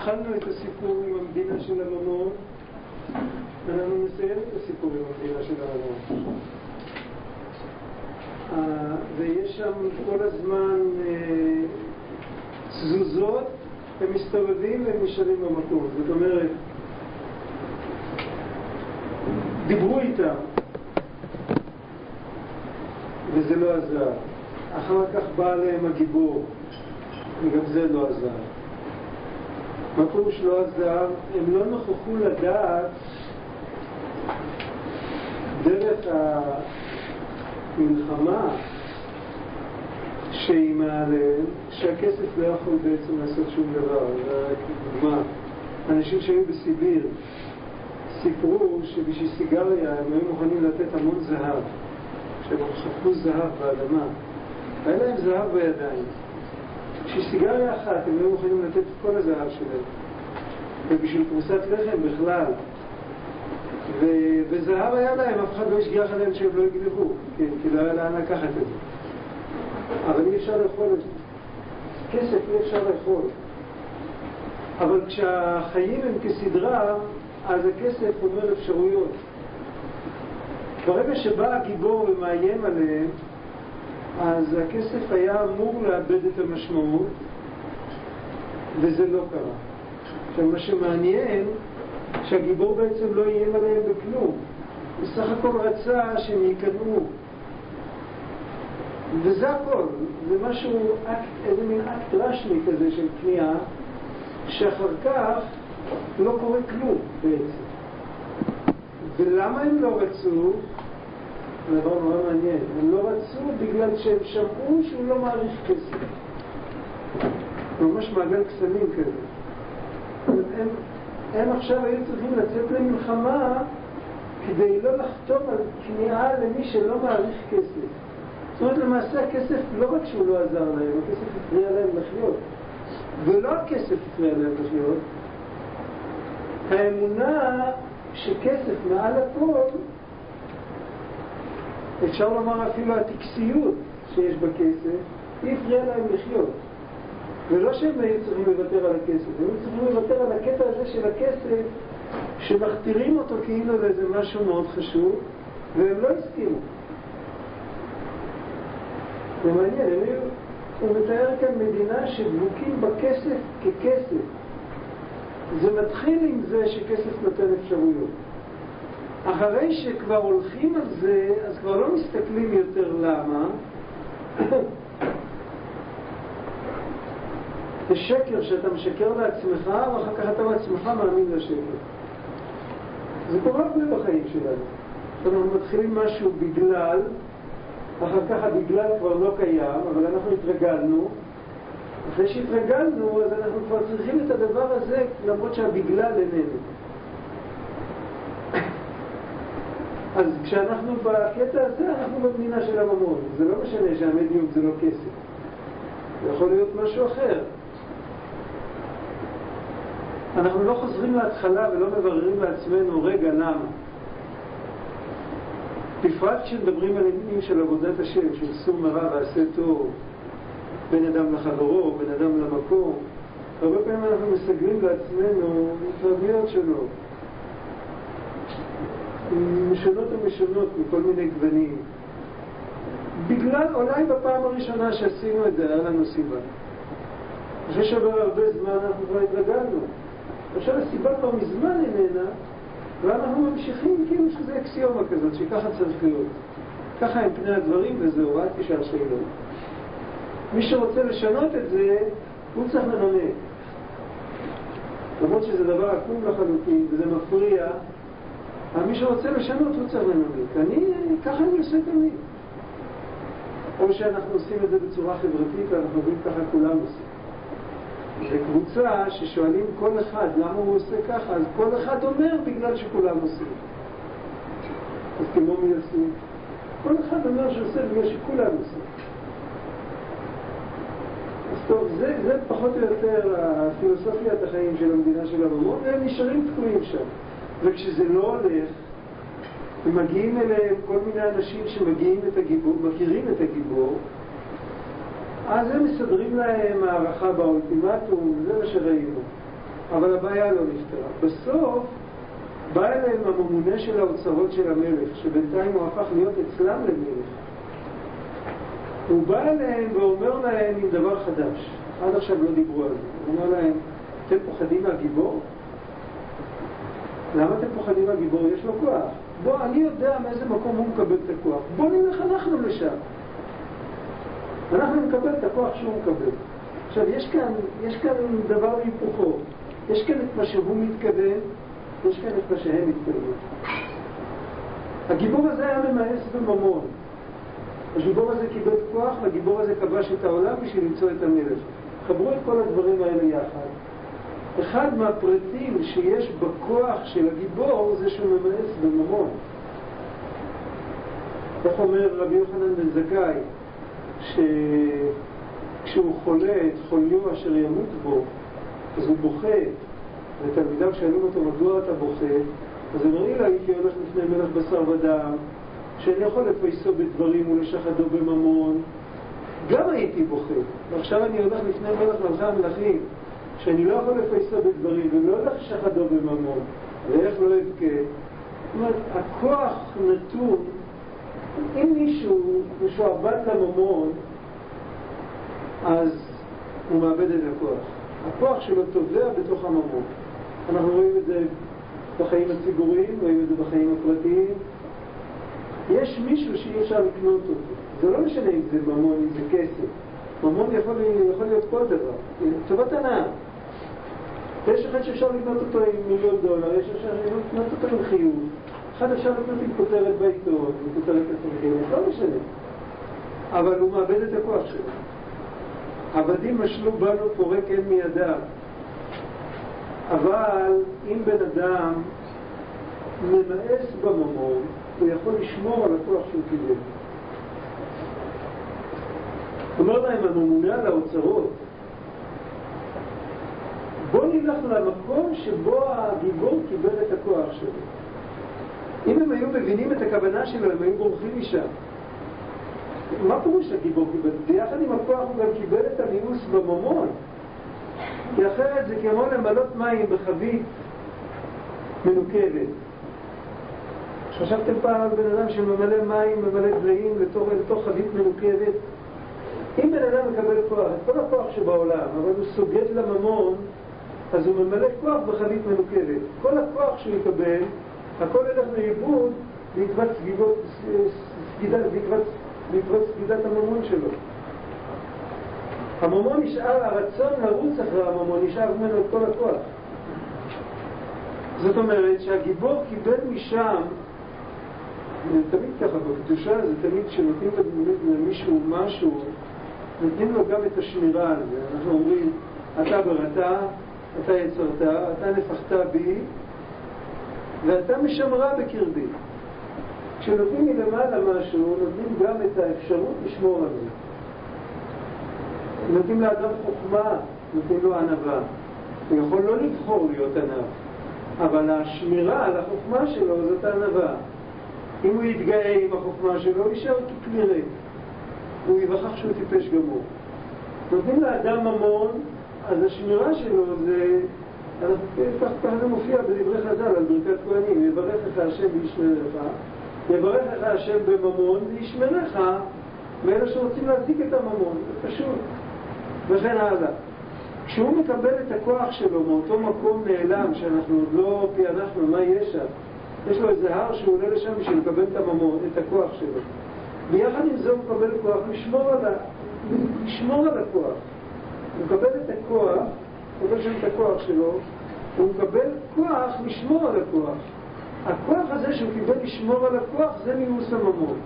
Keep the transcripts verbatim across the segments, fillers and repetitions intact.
התחלנו את הסיפור עם המדינה של הממון, ואנחנו נסיים את הסיפור עם המדינה של הממון. ויש שם כל הזמן תזוזות, הם מסתובבים והם נשארים במקום. זאת אומרת, דיברו איתם, וזה לא עזר. אחר כך בא להם הגיבור, וגם זה לא עזר. מה פירוש לא עזר? הם לא נוכחו לדעת דרך המלחמה שהיא מעליהם, שהכסף לא יכול בעצם לעשות שום דבר. דוגמה, אנשים שהיו בסיביר סיפרו שבשביל סיגריה הם היו מוכנים לתת המון זהב, שהם חפרו זהב באדמה, היה להם זהב בידיים. בשביל סיגריה אחת הם היו מוכנים לתת את כל הזהב שלהם, ובשביל פרוסת לחם בכלל, ו- וזהב היה להם, אף אחד לא השגיח עליהם שהם לא יגנבו, כן, כי לא היה לאן לקחת את זה. אבל אי אפשר לאכול את זה. כסף אי אפשר לאכול. אבל כשהחיים הם כסדרה, אז הכסף אומר אפשרויות. ברגע שבא הגיבור ומאיים עליהם, אז הכסף היה אמור לאבד את המשמעות, וזה לא קרה. עכשיו, מה שמעניין, שהגיבור בעצם לא איים עליהם בכלום. הוא סך הכל רצה שהם יקנאו. וזה הכל. זה משהו, אקט, איזה מין אקט רשמי כזה של קנייה, שאחר כך לא קורה כלום בעצם. ולמה הם לא רצו? זה דבר נורא מעניין. הם לא רצו בגלל שהם שמעו שהוא לא מעריך כסף. ממש מעגל קסמים כזה. הם, הם עכשיו היו צריכים לצאת למלחמה כדי לא לחתום על כניעה למי שלא מעריך כסף. זאת אומרת, למעשה הכסף לא רק שהוא לא עזר להם, הכסף הפריע להם לחיות. ולא הכסף הפריע להם לחיות. האמונה שכסף מעל הכל, אפשר לומר אפילו הטקסיות שיש בכסף, היא הפריעה להם לחיות. ולא שהם היו צריכים לוותר על הכסף, הם היו צריכים לוותר על הקטע הזה של הכסף, שמכתירים אותו כאילו לאיזה משהו מאוד חשוב, והם לא הסכימו. זה מעניין, הוא מתאר כאן מדינה שדבוקים בכסף ככסף. זה מתחיל עם זה שכסף נותן אפשרויות. אחרי שכבר הולכים על זה, אז כבר לא מסתכלים יותר למה. זה שקר שאתה משקר לעצמך, ואחר כך אתה בעצמך מאמין לשקר. זה קורה הרבה בחיים שלנו. אנחנו מתחילים משהו בגלל, אחר כך הבגלל כבר לא קיים, אבל אנחנו התרגלנו. אחרי שהתרגלנו, אז אנחנו כבר צריכים את הדבר הזה, למרות שהבגלל איננו. אז כשאנחנו בקטע הזה, אנחנו במדינה של הממון. זה לא משנה שהמדיום זה לא כסף. זה יכול להיות משהו אחר. אנחנו לא חוזרים להתחלה ולא מבררים לעצמנו, רגע, למה? בפרט כשמדברים על עניינים של עבודת השם, של סור מרע ועשה טוב, בין אדם לחברו, בין אדם למקום, הרבה פעמים אנחנו מסגלים לעצמנו התרביות שונות, משונות ומשונות מכל מיני גוונים. בגלל, אולי בפעם הראשונה שעשינו את זה, היה לנו סיבה. אחרי שעבר הרבה זמן אנחנו כבר התרגלנו. עכשיו הסיבה כבר מזמן איננה, ואנחנו ממשיכים כאילו שזה אקסיומה כזאת, שככה צריך להיות. ככה הם פני הדברים וזהו, אל תשאל שאלות. מי שרוצה לשנות את זה, הוא צריך לנמק. למרות שזה דבר עקום לחלוטין, וזה מפריע, אבל מי שרוצה לשנות, הוא צריך לנמק. אני, ככה אני עושה תמיד. או שאנחנו עושים את זה בצורה חברתית, ואנחנו רואים ככה כולם עושים. בקבוצה ששואלים כל אחד למה הוא עושה ככה, אז כל אחד אומר בגלל שכולם עושים. אז כמו מי עושים? כל אחד אומר שעושה בגלל שכולם עושים. אז טוב, זה, זה פחות או יותר הפילוסופיית החיים של המדינה של הממון, והם נשארים תקועים שם. וכשזה לא הולך, ומגיעים אליהם כל מיני אנשים שמגיעים את הגיבור, מכירים את הגיבור, אז הם מסדרים להם הערכה באולטימטום, זה מה שראינו. אבל הבעיה לא נפתרה. בסוף בא אליהם הממונה של האוצרות של המלך, שבינתיים הוא הפך להיות אצלם למלך. הוא בא אליהם ואומר להם עם דבר חדש. עד עכשיו לא דיברו על זה. הוא אומר להם, אתם פוחדים מהגיבור? למה אתם פוחדים מהגיבור? יש לו כוח. בוא, אני יודע מאיזה מקום הוא מקבל את הכוח. בוא נלך אנחנו לשם. אנחנו נקבל את הכוח שהוא מקבל. עכשיו, יש כאן, יש כאן דבר היפוכו. יש כאן את מה שהוא מתכוון, יש כאן את מה שהם מתכוונים. הגיבור הזה היה ממאס בממון. הגיבור הזה קיבל כוח, והגיבור הזה כבש את העולם בשביל למצוא את המלך. חברו את כל הדברים האלה יחד. אחד מהפרטים שיש בכוח של הגיבור זה שהוא ממאס בממון. איך אומר רבי יוחנן בן זכאי, שכשהוא חולה את חוליו אשר ימות בו, אז הוא בוכה, ותלמידיו שואלים אותו מדוע אתה בוכה, אז הוא אומר, אילה הייתי הולך לפני מלך בשר ודם, שאני יכול לפייסו בדברים ולשחדו בממון, גם הייתי בוכה. ועכשיו אני הולך לפני מלך מלכי המלכים, שאני לא יכול לפייסו בדברים ולא הולך לשחדו בממון, ואיך לא אבכה. זאת אומרת, הכוח נתון, אם מישהו משועבד לממון, אז הוא מאבד את הכוח. הכוח שלו טובע בתוך הממון. אנחנו רואים את זה בחיים הציבוריים, רואים את זה בחיים הפרטיים. יש מישהו שאי אפשר לקנות אותו. זה לא משנה אם זה ממון, אם זה כסף. ממון יכול, יכול להיות כל דבר. טובת הנאה. יש אחד שאפשר לקנות אותו עם מיליון דולר, יש אפשר לקנות אותו עם חיוב. אחד אפשר לקנות עם כותרת בעיתון, עם כותרת הצרכים, לא משנה. אבל הוא מאבד את הכוח שלו. עבדים משלו בנו פורק אין מידם. אבל אם בן אדם ממאס בממון, הוא יכול לשמור על הכוח שהוא קיבל. אומר להם הממונה על האוצרות, בוא נלך למקום שבו הגיבור קיבל את הכוח שלו. אם הם היו מבינים את הכוונה שלו, הם היו בורחים משם. מה פירוש הגיבור קיבל? ביחד עם הכוח הוא גם קיבל את המיאוס בממון. כי אחרת זה כמו למלות מים בחבית מנוקבת. חשבתם פעם על בן אדם שממלא מים, ממלא דליים לתוך, לתוך חבית מנוקבת? אם בן אדם מקבל כוח, את כל הכוח שבעולם, אבל הוא סוגד לממון, אז הוא ממלא כוח בחבית מנוקבת. כל הכוח שהוא יקבל, הכל ילך לאיבוד בעקבות סגידת, בעקבות סגידת הממון שלו. הממון נשאר, הרצון לרוץ אחרי הממון נשאר ממנו את כל הכוח. זאת אומרת שהגיבור קיבל משם, תמיד ככה בקדושה זה תמיד שנותנים למישהו משהו, נותנים לו גם את השמירה על זה. אנחנו אומרים, אתה ברתה, אתה יצרת, אתה נפחת בי, ואתה משמרה בקרבי. כשנותנים מלמעלה משהו, נותנים גם את האפשרות לשמור על זה. נותנים לאדם חוכמה, נותנים לו ענווה. הוא יכול לא לבחור להיות ענב, אבל השמירה על החוכמה שלו זאת הענווה. אם הוא יתגאה עם החוכמה שלו, הוא יישאר ככלי ריק. הוא יווכח שהוא טיפש גמור. נותנים לאדם ממון, אז השמירה שלו זה, כך, כך זה מופיע בדברי חז"ל על ברכת כהנים, יברך לך השם וישמרך, יברך לך השם בממון וישמרך מאלה שרוצים להזיק את הממון, זה פשוט. וכן הלאה. כשהוא מקבל את הכוח שלו מאותו מקום נעלם שאנחנו עוד לא פענחנו מה יש שם, יש לו איזה הר שהוא עולה לשם בשביל לקבל את הממון, את הכוח שלו. ביחד עם זה הוא מקבל כוח לשמור על, ה... לשמור על הכוח. הוא מקבל את הכוח, הוא מקבל שם את הכוח שלו, הוא מקבל כוח לשמור על הכוח. הכוח הזה שהוא קיבל לשמור על הכוח זה מיאוס הממון.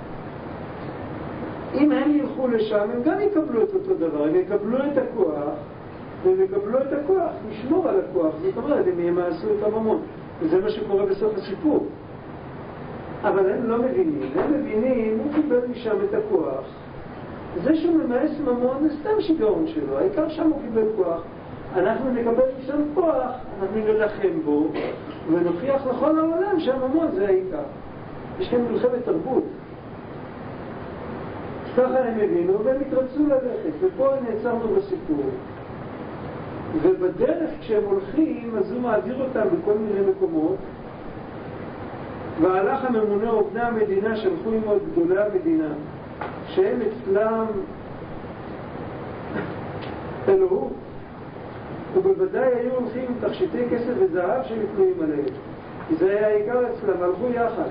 אם הם ילכו לשם הם גם יקבלו את אותו דבר, הם יקבלו את הכוח והם יקבלו את הכוח לשמור על הכוח, זאת אומרת הם ימאסו את הממון, וזה מה שקורה בסוף הסיפור. אבל הם לא מבינים, הם מבינים, הוא קיבל משם את הכוח, זה שהוא ממאס ממון זה סתם שיגעון שלו, העיקר שם הוא קיבל כוח, אנחנו נקבל משם כוח, אנחנו נלחם בו ונוכיח לכל העולם שהממון זה העיקר. יש כאן מלחמת תרבות, ככה הם הבינו והם התרצו ללכת, ופה נעצרנו בסיפור. ובדרך כשהם הולכים, אז הוא מעביר אותם בכל מיני מקומות, והלך הממונה ובני המדינה שהלכו עם עוד גדולי המדינה, שהם אצלם אלוהות, ובוודאי היו הולכים עם תכשיטי כסף וזהב שנתלויים עליהם, כי זה היה העיקר אצלם, הלכו יחד.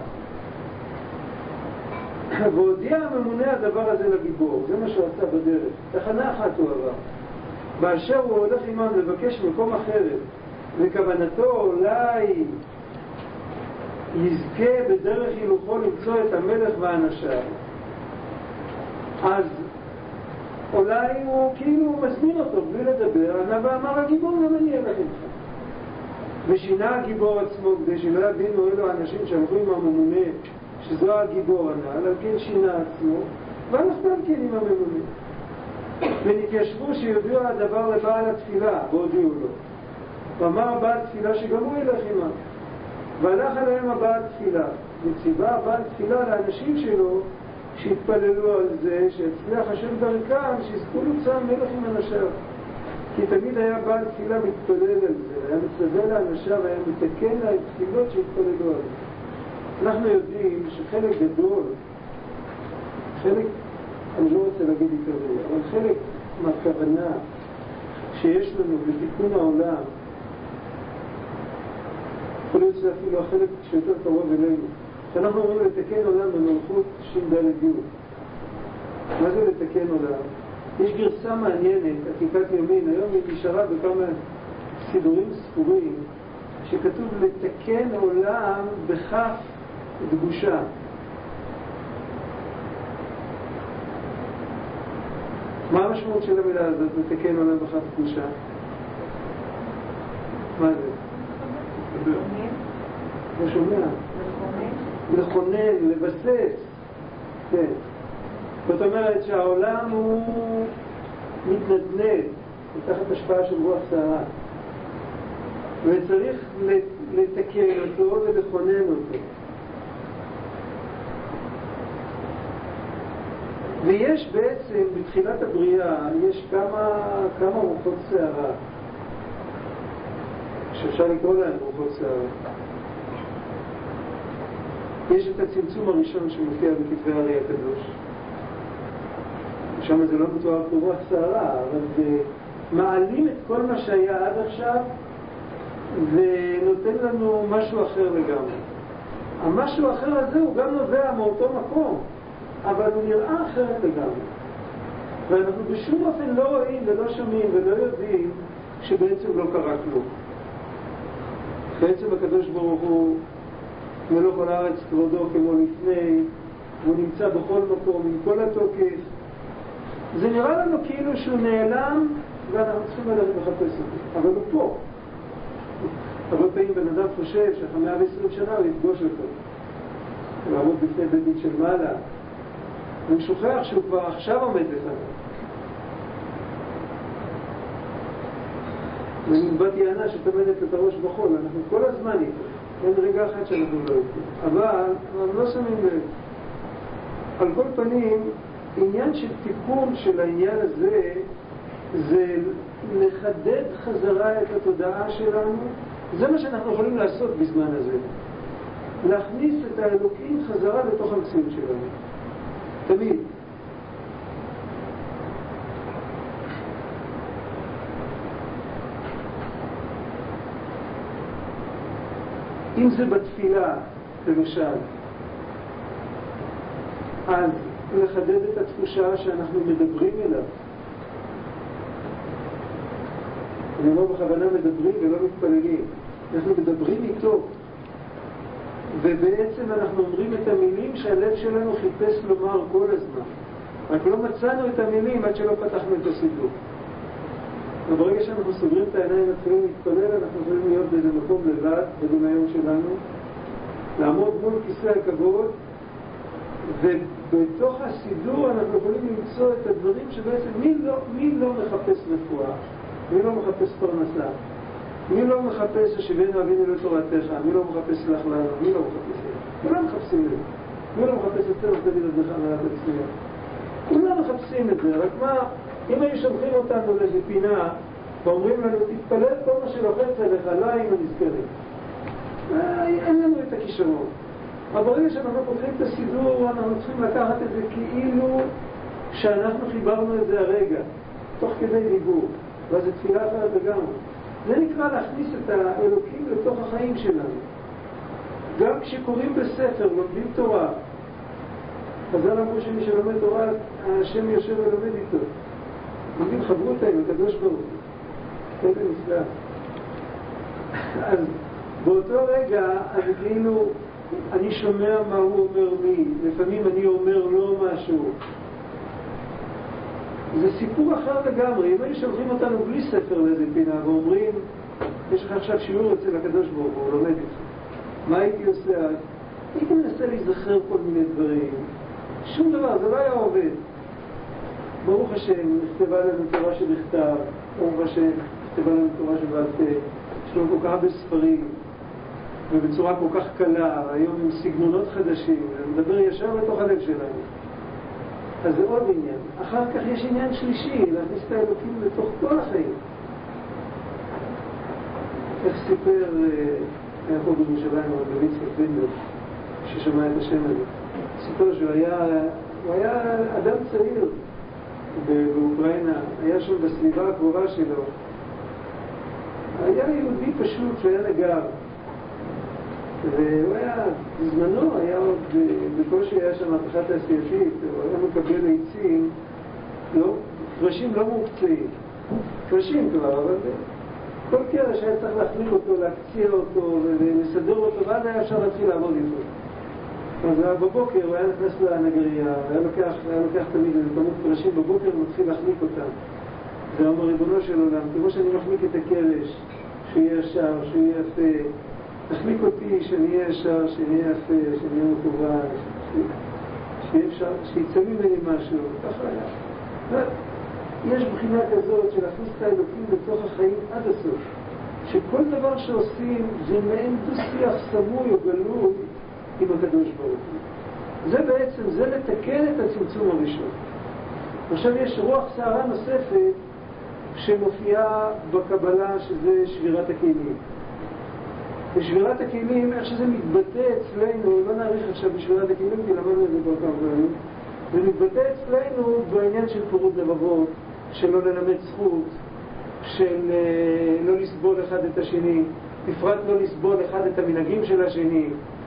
והודיע הממונה הדבר הזה לגיבור, זה מה שהוא עשה בדרך. תחנה אחת הוא עבר. באשר הוא הולך עמם לבקש מקום אחרת, וכוונתו אולי יזכה בדרך הילוכו למצוא את המלך ואנשיו, אז אולי הוא כאילו מזמין אותו בלי לדבר, ואמר הגיבור גם אני אלך איתך. ושינה הגיבור עצמו כדי שלא יבינו אלו האנשים שהלכו עם הממונה שזו הגיבור הנ"ל, על כן שינה עצמו והלך גם כן עם הממונה. ונתיישבו שיודיעו הדבר לבעל התפילה, והודיעו לו. ואמר הבעל תפילה שגם הוא ילך עמם. והלך עליהם הבעל תפילה, וציווה הבעל תפילה לאנשים שלו שהתפללו על זה, שהצליח השם דרכם, שיזכו לצא מלך עם אנשיו. כי תמיד היה בעל תפילה מתפלל על זה, היה מצווה לאנשיו, היה מתקן לה את תפילות שהתפללו על זה. אנחנו יודעים שחלק גדול, חלק, אני לא רוצה להגיד עיקרי, אבל חלק מהכוונה שיש לנו בתיקון העולם, יכול להיות שזה אפילו החלק שיותר קרוב אלינו, שאנחנו אומרים לתקן עולם במלכות ש"ד י'. מה זה לתקן עולם? יש גרסה מעניינת, עתיקת יומין, היום היא נשארה בכמה סידורים ספורים, שכתוב לתקן עולם בכף דגושה. מה המשמעות של המילה הזאת, לתקן עולם בכף דגושה? מה זה? לא שומע. לכונן, לבסס. כן. זאת אומרת שהעולם הוא מתנדנד, תחת השפעה של רוח סערה. וצריך לתקן אותו ולכונן אותו. ויש בעצם, בתחילת הבריאה, יש כמה, כמה רוחות סערה, שאפשר לקרוא להם רוחות סערה. יש את הצמצום הראשון שמופיע בכתבי הארי הקדוש. שם זה לא מתואר כרוח סערה, אבל זה מעלים את כל מה שהיה עד עכשיו ונותן לנו משהו אחר לגמרי. המשהו האחר הזה הוא גם נובע מאותו מקום, אבל הוא נראה אחרת לגמרי. ואנחנו בשום אופן לא רואים ולא שומעים ולא יודעים שבעצם לא קרה כלום. בעצם הקדוש ברוך הוא מלוך כל הארץ כבודו כמו לפני, הוא נמצא בכל מקום עם כל התוקף. זה נראה לנו כאילו שהוא נעלם ואנחנו צריכים ללכת לחפש אותו, אבל הוא פה. הרבה פעמים בן אדם חושב שאחרי מאה ועשרים שנה הוא יפגוש אותו, הוא יעמוד בפני בית דין של מעלה, הוא שוכח שהוא כבר עכשיו עומד לפניו. ונקבעת יענה שתמדת את הראש בחול, אנחנו כל הזמן איתו, אין רגע אחד שאנחנו לא איתו, אבל אנחנו לא שמים לב. על כל פנים, עניין של תיקון של העניין הזה זה לחדד חזרה את התודעה שלנו. זה מה שאנחנו יכולים לעשות בזמן הזה, להכניס את האלוקים חזרה לתוך המציאות שלנו תמיד. אם זה בתפילה למשל, אז לחדד את התחושה שאנחנו מדברים אליו. אני לא בכוונה מדברים ולא מתפללים, אנחנו מדברים איתו, ובעצם אנחנו אומרים את המילים שהלב שלנו חיפש לומר כל הזמן, רק לא מצאנו את המילים עד שלא פתחנו את הסידור. וברגע שאנחנו סוגרים את העיניים ומתחילים להתפלל, אנחנו יכולים להיות באיזה מקום לבד בדמיון שלנו, לעמוד מול כיסא הכבוד, ובתוך הסידור אנחנו יכולים למצוא את הדברים שבעצם מי לא, מי לא מחפש רפואה, מי לא מחפש פרנסה, מי לא מחפש ששבנו אבינו לתורתך, מי לא מחפש לך לנו, מי לא מחפש לך, כולם מחפשים את זה, מי לא מחפש את צורך דוד עבדך מעלת עצמך, כולם מחפשים את זה. רק מה, אם היו שולחים אותנו לאיזה פינה ואומרים לנו, תתפלל כל מה שלוחץ עליך, לא היינו נזכרים. אין לנו את הכישרון. אבל ברגע שאנחנו פותחים את הסידור, אנחנו צריכים לקחת את זה כאילו שאנחנו חיברנו את זה הרגע, תוך כדי דיבור. ואז זה תפילה אחרת לגמרי. זה נקרא להכניס את האלוקים לתוך החיים שלנו. גם כשקוראים בספר, לומדים תורה, חז"ל אמרו שמי שלומד תורה, השם יושב ולומד איתו. לומדים חברות עם הקדוש ברוך הוא. איזה נפלא. אז באותו רגע, אז כאילו, אני שומע מה הוא אומר לי, לפעמים אני אומר לו משהו. זה סיפור אחר לגמרי. אם היו שולחים אותנו בלי ספר לאיזה פינה ואומרים, יש לך עכשיו שיעור אצל הקדוש ברוך הוא, הוא לומד איתך. מה הייתי עושה אז? הייתי מנסה להיזכר כל מיני דברים. שום דבר, זה לא היה עובד. ברוך השם, נכתבה לנו תורה שבכתב, ברוך השם, נכתבה לנו תורה שבעל פה, יש לנו כל כך הרבה ספרים, ובצורה כל כך קלה, היום עם סגנונות חדשים, מדבר ישר לתוך הלב שלנו. אז זה עוד עניין. אחר כך יש עניין שלישי, להכניס את האלוקים לתוך כל החיים. איך סיפר, היה פה בירושלים, רבי יצחק בנדל, ששמע את השם הזה. סיפר שהוא היה, הוא היה אדם צעיר באוקראינה, היה שם בסביבה הקרובה שלו. היה יהודי פשוט שהיה נגר. והוא היה, בזמנו היה עוד, בקושי היה שם מהפכה תעשייתית, הוא היה מקבל עצים, לא, פרשים לא מוקצעים, פרשים כבר, אבל כל קרש היה צריך להחליק אותו, להקציע אותו ולסדר אותו, ואז היה אפשר להתחיל לעבוד איתו. אז בבוקר הוא היה נכנס לנגריה, היה לוקח, היה לוקח תמיד כמות פרשים בבוקר ומתחיל להחליק אותם. זה אומר ריבונו של עולם, כמו שאני מחליק את הקרש, שיהיה ישר, שיהיה יפה, תחליק אותי שאני אהיה ישר, שאני אהיה יפה, שאני אהיה מקובל, שיהיה אפשר, שיצא ממני משהו, ככה היה. יש בחינה כזאת של להכניס את האלוקים בתוך החיים עד הסוף. שכל דבר שעושים זה מעין דו-שיח סמוי או גלוי עם הקדוש ברוך הוא. זה בעצם, זה לתקן את הצמצום הראשון. עכשיו יש רוח שערה נוספת שמופיעה בקבלה, שזה שבירת הכלים. בשבירת הכלים, איך שזה מתבטא אצלנו, לא נעריך עכשיו בשבירת הכלים, כי למדנו את זה כבר כמה פעמים, זה מתבטא אצלנו בעניין של פירוד לבבות, של לא ללמד זכות, של לא לסבול אחד את השני, בפרט לא לסבול אחד את המנהגים של השני,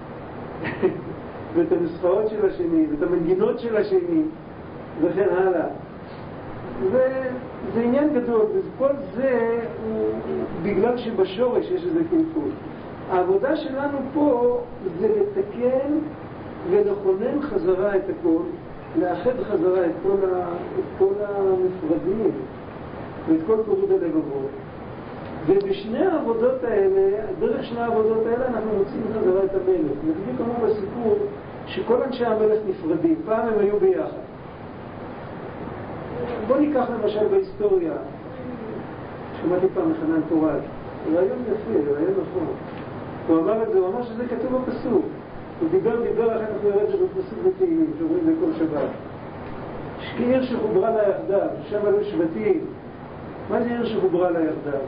ואת הנוסחאות של השני, ואת המנגינות של השני, וכן הלאה. זה, זה עניין גדול, וכל זה הוא בגלל שבשורש יש איזה קלקול. העבודה שלנו פה זה לתקן ולכונן חזרה את הכל, לאחד חזרה את כל, ה, את כל המפרדים ואת כל פירוד הלבבות. ובשני העבודות האלה, דרך שני העבודות האלה אנחנו מוצאים חזרה את המלך. נגיד כמו בסיפור שכל אנשי המלך נפרדים, פעם הם היו ביחד. בוא ניקח למשל בהיסטוריה, שמעתי פעם מחנן פורת, רעיון יפה, רעיון נכון. הוא אמר את זה, הוא אמר שזה כתוב בפסוק. הוא דיבר, דיבר, אחר כך הוא ירד שבפסוק בתהילים, שאומרים לכל שבת. עיר שחוברה לה יחדיו, שם עלו שבטים. מה זה עיר שחוברה לה יחדיו?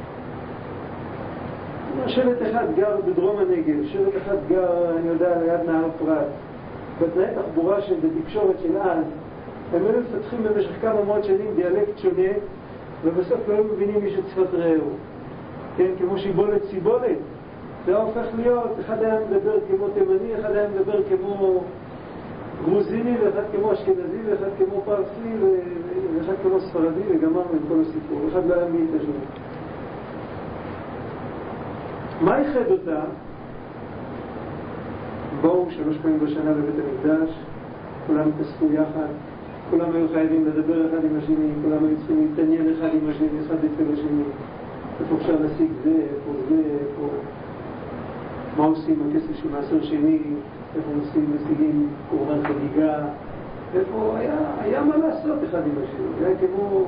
שבט אחד גר בדרום הנגב, שבט אחד גר, אני יודע, ליד נהר פרת. בתנאי תחבורה של בתקשורת של אז, הם היו מפתחים במשך כמה מאות שנים דיאלקט שונה, ובסוף לא היו מבינים מי שצפת רעהו. כן, כמו שיבולת סיבולת. זה הופך להיות, אחד היה מדבר כמו תימני, אחד היה מדבר כמו גרוזיני, ואחד כמו אשכנזי, ואחד כמו פרסי, ואחד כמו ספרדי, וגמרנו עם כל הסיפור. אחד לא היה מי את השני. מה ייחד אותה? באו שלוש פעמים בשנה בבית המקדש, כולם התאספו יחד, כולם היו חייבים לדבר אחד עם השני, כולם היו צריכים להתעניין אחד עם השני, אחד אצל השני. איפה אפשר להשיג זה, איפה זה, איפה... מה עושים הכסף של מעשר שני, איפה עושים משיגים קורבן חגיגה, איפה היה, היה מה לעשות אחד עם השני. היה כמו...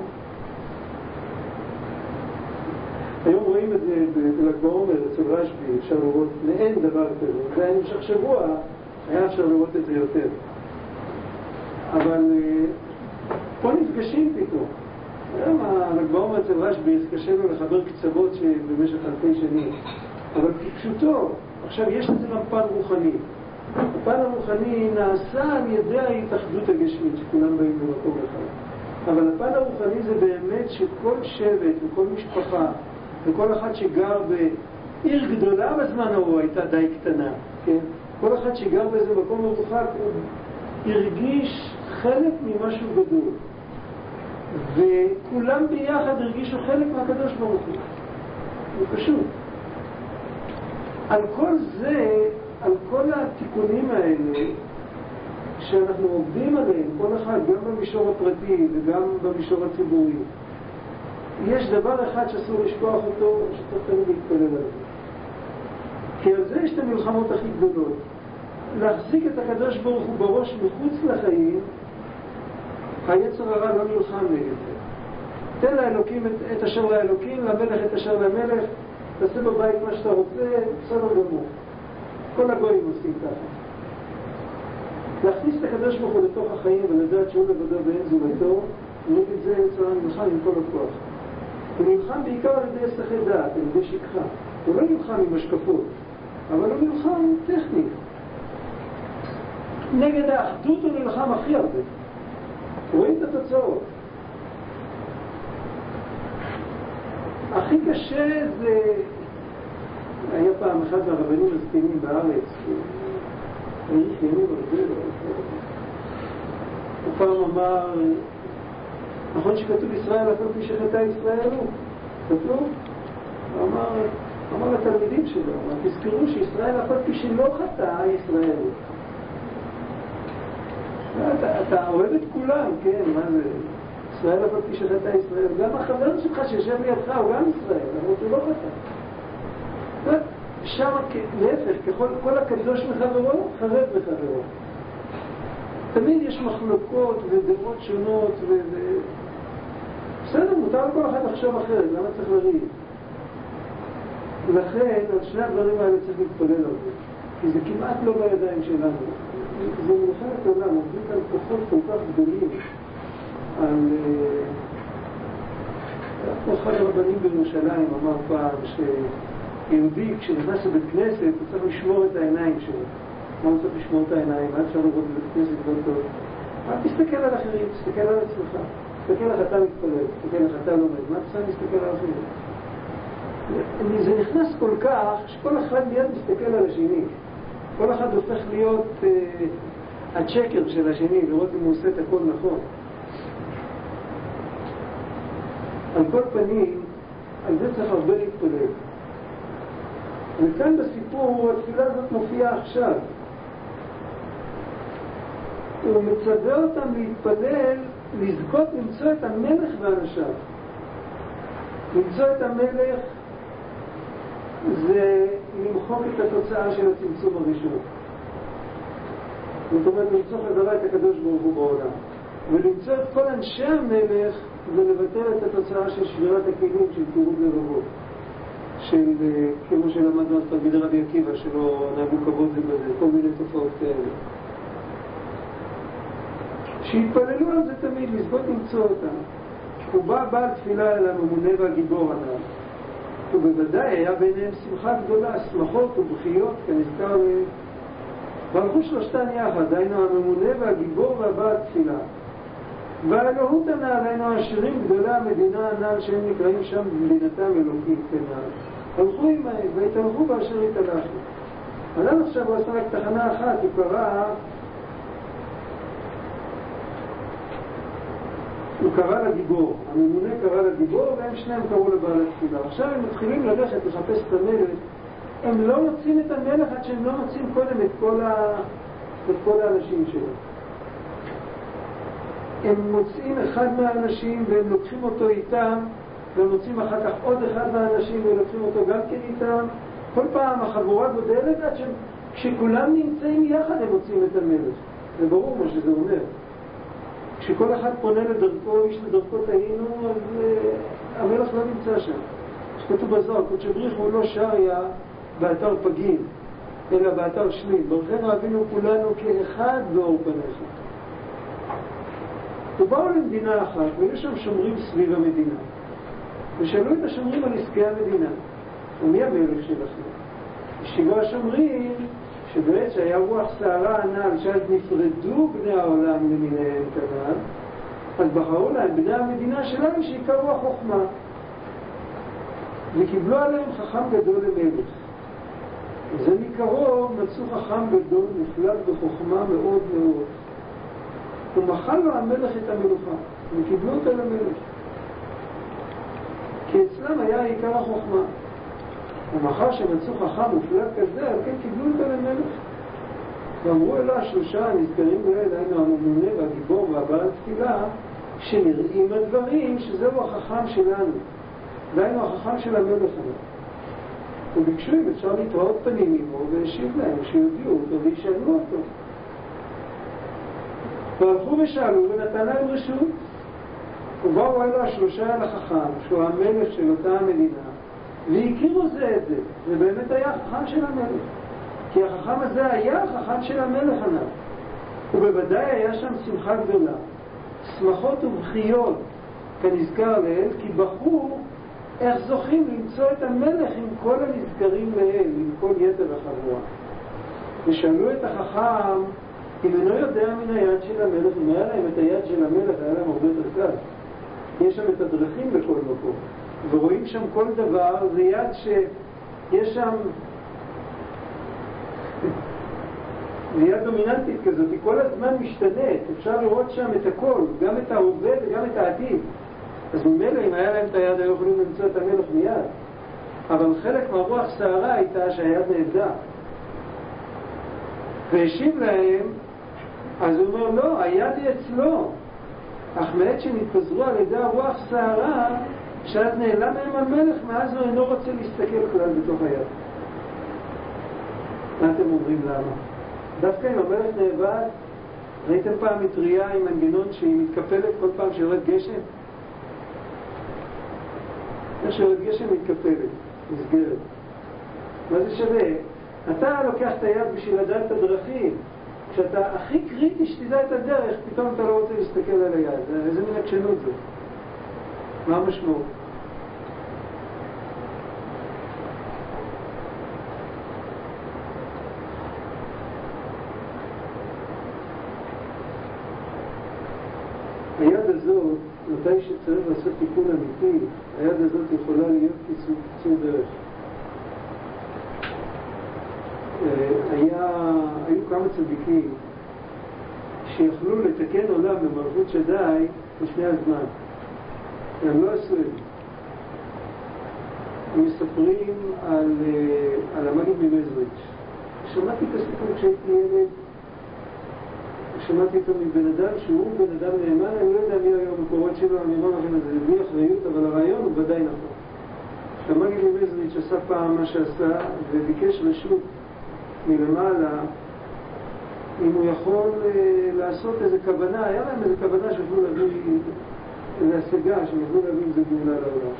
היום רואים את זה בל"ג בעומר, אצל רשב"י, אפשר לראות, אין דבר כזה. זה היה נמשך שבוע, היה אפשר לראות את זה יותר. אבל פה נפגשים פתאום. הגמרא אצל רשב"י קשה לו לחבר קצוות שבמשך אלפי שנים, אבל כפשוטו, עכשיו יש לזה גם פן רוחני. הפן הרוחני נעשה על ידי ההתאחדות הגשמית שכולם באים במקום אחד, אבל הפן הרוחני זה באמת שכל שבט וכל משפחה וכל אחד שגר בעיר גדולה בזמן ההוא הייתה די קטנה, כן? כל אחד שגר באיזה מקום מרוחק הוא הרגיש חלק ממשהו גדול, וכולם ביחד הרגישו חלק מהקדוש ברוך הוא. זה פשוט. על כל זה, על כל התיקונים האלה שאנחנו עובדים עליהם, כל אחד גם במישור הפרטי וגם במישור הציבורי, יש דבר אחד שאסור לשכוח אותו, שצריך תמיד להתפלל עליו. כי על זה יש את המלחמות הכי גדולות. להחזיק את הקדוש ברוך הוא בראש מחוץ לחיים, היצר הרע לא נלחם נגד זה. תן לאלוקים את, את אשר לאלוקים, למלך את אשר למלך, תעשה בבית מה שאתה רוצה, בסדר גמור. כל הגויים עושים ככה. להכניס את הקדוש ברוך הוא לתוך החיים ולדעת שהוא לבדו ואין זולתו, נגד זה יצר הרע נלחם עם כל הכוח. הוא נלחם בעיקר על ידי הסחי דעת, על ידי שכחה. הוא לא נלחם עם השקפות, אבל הוא נלחם טכנית. נגד האחדות הוא נלחם הכי הרבה. רואים את התוצאות. הכי קשה זה... היה פעם אחד מהרבנים הזקנים בארץ, העריך ימים הרבה, הוא פעם אמר, נכון שכתוב ישראל אף על פי שחטא ישראל הוא, כתוב? הוא אמר, אמר לתלמידים שלו, תזכרו שישראל אף על פי שלא חטא ישראל הוא. אתה, אתה אוהב את כולם, כן, מה זה? ישראל אף על פי שחטא ישראל. גם החבר שלך שיושב לידך הוא גם ישראל, למרות שהוא לא חטא. שם, להפך, ככל כל הקדוש מחברו, חרב מחברו. תמיד יש מחלוקות ודעות שונות ו... ו... בסדר, מותר לכל אחד לחשוב אחרת, למה צריך לריב? לכן, על שני הדברים האלה צריך להתפלל על זה, כי זה כמעט לא בידיים שלנו. זה מלחמת עולם, עובדים כאן כוחות כל כך גדולים על... כמו אחד הרבנים בירושלים אמר פעם שיהודי כשנכנס לבית כנסת הוא צריך לשמור את העיניים שלו. מה הוא צריך לשמור את העיניים? מה אפשר לראות בבית כנסת לא טוב? אל תסתכל על אחרים, תסתכל על עצמך. תסתכל איך אתה מתפלל, תסתכל איך אתה לומד. מה אתה צריך להסתכל על אחרים? זה נכנס כל כך שכל אחד מיד מסתכל על השני. כל אחד הופך להיות uh, הצ'קר של השני, לראות אם הוא עושה את הכל נכון. על כל פנים, על זה צריך הרבה להתפלל. וכאן בסיפור, התפילה הזאת מופיעה עכשיו. הוא מצווה אותם להתפלל, לזכות למצוא את המלך ואנשיו. למצוא את המלך זה למחוק את התוצאה של הצמצום הראשון. זאת אומרת, למצוא חזרה את הקדוש ברוך הוא בעולם. ולמצוא את כל אנשי המלך זה לבטל את התוצאה של שבירת הכלים, של פירוד לבבות. של, כמו שלמדנו על תלמידי רבי עקיבא, שלא נהגו כבוד זה בזה, כל מיני תופעות כאלה. שהתפללו על זה תמיד, לזכות למצוא אותם. הוא בא בעל תפילה אל הממונה והגיבור עליו. ובוודאי היה ביניהם שמחה גדולה, שמחות ובחיות, כנזכר ל... והלכו שלושתן יחד, היינו הממונה והגיבור והבעל תפילה. והאלוהות הנעל, היינו העשירים גדולי המדינה הנעל, שהם נקראים שם מדינתם אלוהים כנעל. הלכו עמהם והתהלכו באשר התהלכו. אדם עכשיו הוא עשה רק תחנה אחת, הוא קרא הוא קרא לגיבור, הממונה קרא לגיבור והם שניהם קראו לבעל התפילה. עכשיו הם מתחילים ללכת לחפש את המלך, הם לא מוצאים את המלך עד שהם לא מוצאים קודם את כל, ה... את כל האנשים שלו. הם מוצאים אחד מהאנשים והם לוקחים אותו איתם, והם מוצאים אחר כך עוד אחד מהאנשים ולוקחים אותו גם כן איתם. כל פעם החבורה גודלת עד שהם, כשכולם נמצאים יחד הם מוצאים את המלך. זה ברור מה שזה אומר. כשכל אחד פונה לדרכו, איש לדרכו תהינו, אז uh, המלך לא נמצא שם. שכתוב בזוהר, קודש בריך הוא לא שריה באתר פגים, אלא באתר שלים. ברכנו אבינו כולנו כאחד באור פניך. ובאו למדינה אחת, והיו שם שומרים סביב המדינה. ושאלו את השומרים על עסקי המדינה. ומי המלך שלכם? השיבו השומרים, שבעת שהיה רוח סערה ענן, שאז נפרדו בני העולם למיניהם כנ"ל, אז בחרו להם בני המדינה שלהם שיקראו החוכמה. וקיבלו עליהם חכם גדול למלך. וזה מקרוב מצאו חכם גדול מופלג בחוכמה מאוד מאוד. ומחל לו המלך את המלוכה, וקיבלו אותו למלך. כי אצלם היה עיקר החוכמה. ומחר שמצאו חכם מופלג כזה, על כן קיבלו אותו למלך. ואמרו אלו השלושה הנזכרים באל, היינו הממונה והגיבור והבעל תפילה, שנראים הדברים שזהו החכם שלנו. והיינו החכם של המלך הזה. וביקשו אם אפשר להתראות פנים עמו, והשיב להם שיודיעו אותו וישאלו אותו. והלכו ושאלו ונתן להם רשות. ובאו אלו השלושה אל החכם, שהוא המלך של אותה המדינה, והכירו זה את זה. זה באמת היה החכם של המלך. כי החכם הזה היה החכם של המלך הנ"ל. ובוודאי היה שם שמחה גדולה, שמחות ובכיות, כנזכר לאל, כי בחרו איך זוכים למצוא את המלך עם כל הנזכרים לאל, עם כל יתר החבורה. ושאלו את החכם, אם אינו יודע מן היד של המלך, אם היה להם את היד של המלך, היה להם הרבה יותר קל. יש שם את הדרכים בכל מקום, ורואים שם כל דבר, זה יד שיש שם, זה יד דומיננטית כזאת, היא כל הזמן משתנית, אפשר לראות שם את הכל, גם את ההווה וגם את העתיד. אז ממילא אם היה להם את היד היו יכולים למצוא את המלך מיד, אבל חלק מהרוח סערה הייתה שהיד נעבדה. והשיב להם, אז הוא אומר לא, היד היא אצלו, אך מעת שנתפזרו על ידי הרוח סערה, שאז נעלם מהם המלך, מאז הוא אינו רוצה להסתכל כלל בתוך היד. מה אתם אומרים למה? דווקא אם המלך נאבד, ראיתם פעם מטריה עם מנגנון שהיא מתקפלת כל פעם שיורד גשם? איך שיורד גשם מתקפלת, מסגרת. מה זה שווה? אתה לוקח את היד בשביל לדעת את הדרכים. כשאתה הכי קריטי שתדע את הדרך, פתאום אתה לא רוצה להסתכל על היד. איזה מין עקשנות זה? מה המשמעות? היד הזאת, מתי שצריך לעשות תיקון אמיתי, היד הזאת יכולה להיות קיצור, קיצור דרך. היה, היו כמה צדיקים שיכלו לתקן עולם במלכות שדי לפני הזמן. הם לא עשו את זה. הם מספרים על, על המגיד ממזריץ'. שמעתי את הסיפור כשהייתי ילד, שמעתי אותו מבן אדם שהוא בן אדם נאמן, אני לא יודע מי היום המקורות שלו, אני אומר לכם את זה בלי אחריות, אבל הרעיון הוא ודאי נכון. המגיד ממזריץ' עשה פעם מה שעשה וביקש רשות מלמעלה אם הוא יכול אה, לעשות איזה כוונה, היה להם איזה כוונה שיכולו להביא איזה השגה, שיכולו להביא איזה גאולה לעולם.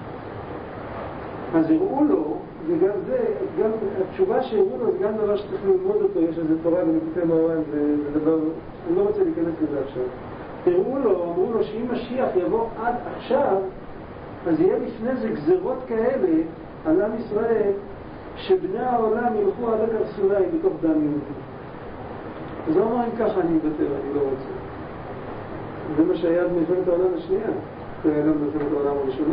אז הראו לו, וגם זה, גם התשובה שהראו לו זה גם דבר שצריך ללמוד אותו, יש איזה תורה בליקוטי מוהר"ן, זה דבר, אני לא רוצה להיכנס לזה עכשיו. הראו לו, אמרו לו שאם משיח יבוא עד עכשיו, אז יהיה לפני זה גזרות כאלה על עם ישראל, שבני העולם ילכו עד הקרסוליים בתוך דם יהודי. אז הוא אמר, אם ככה אני מוותר, אני לא רוצה. זה מה שהיה במלחמת העולם השנייה, זה היה גם במלחמת העולם הראשונה.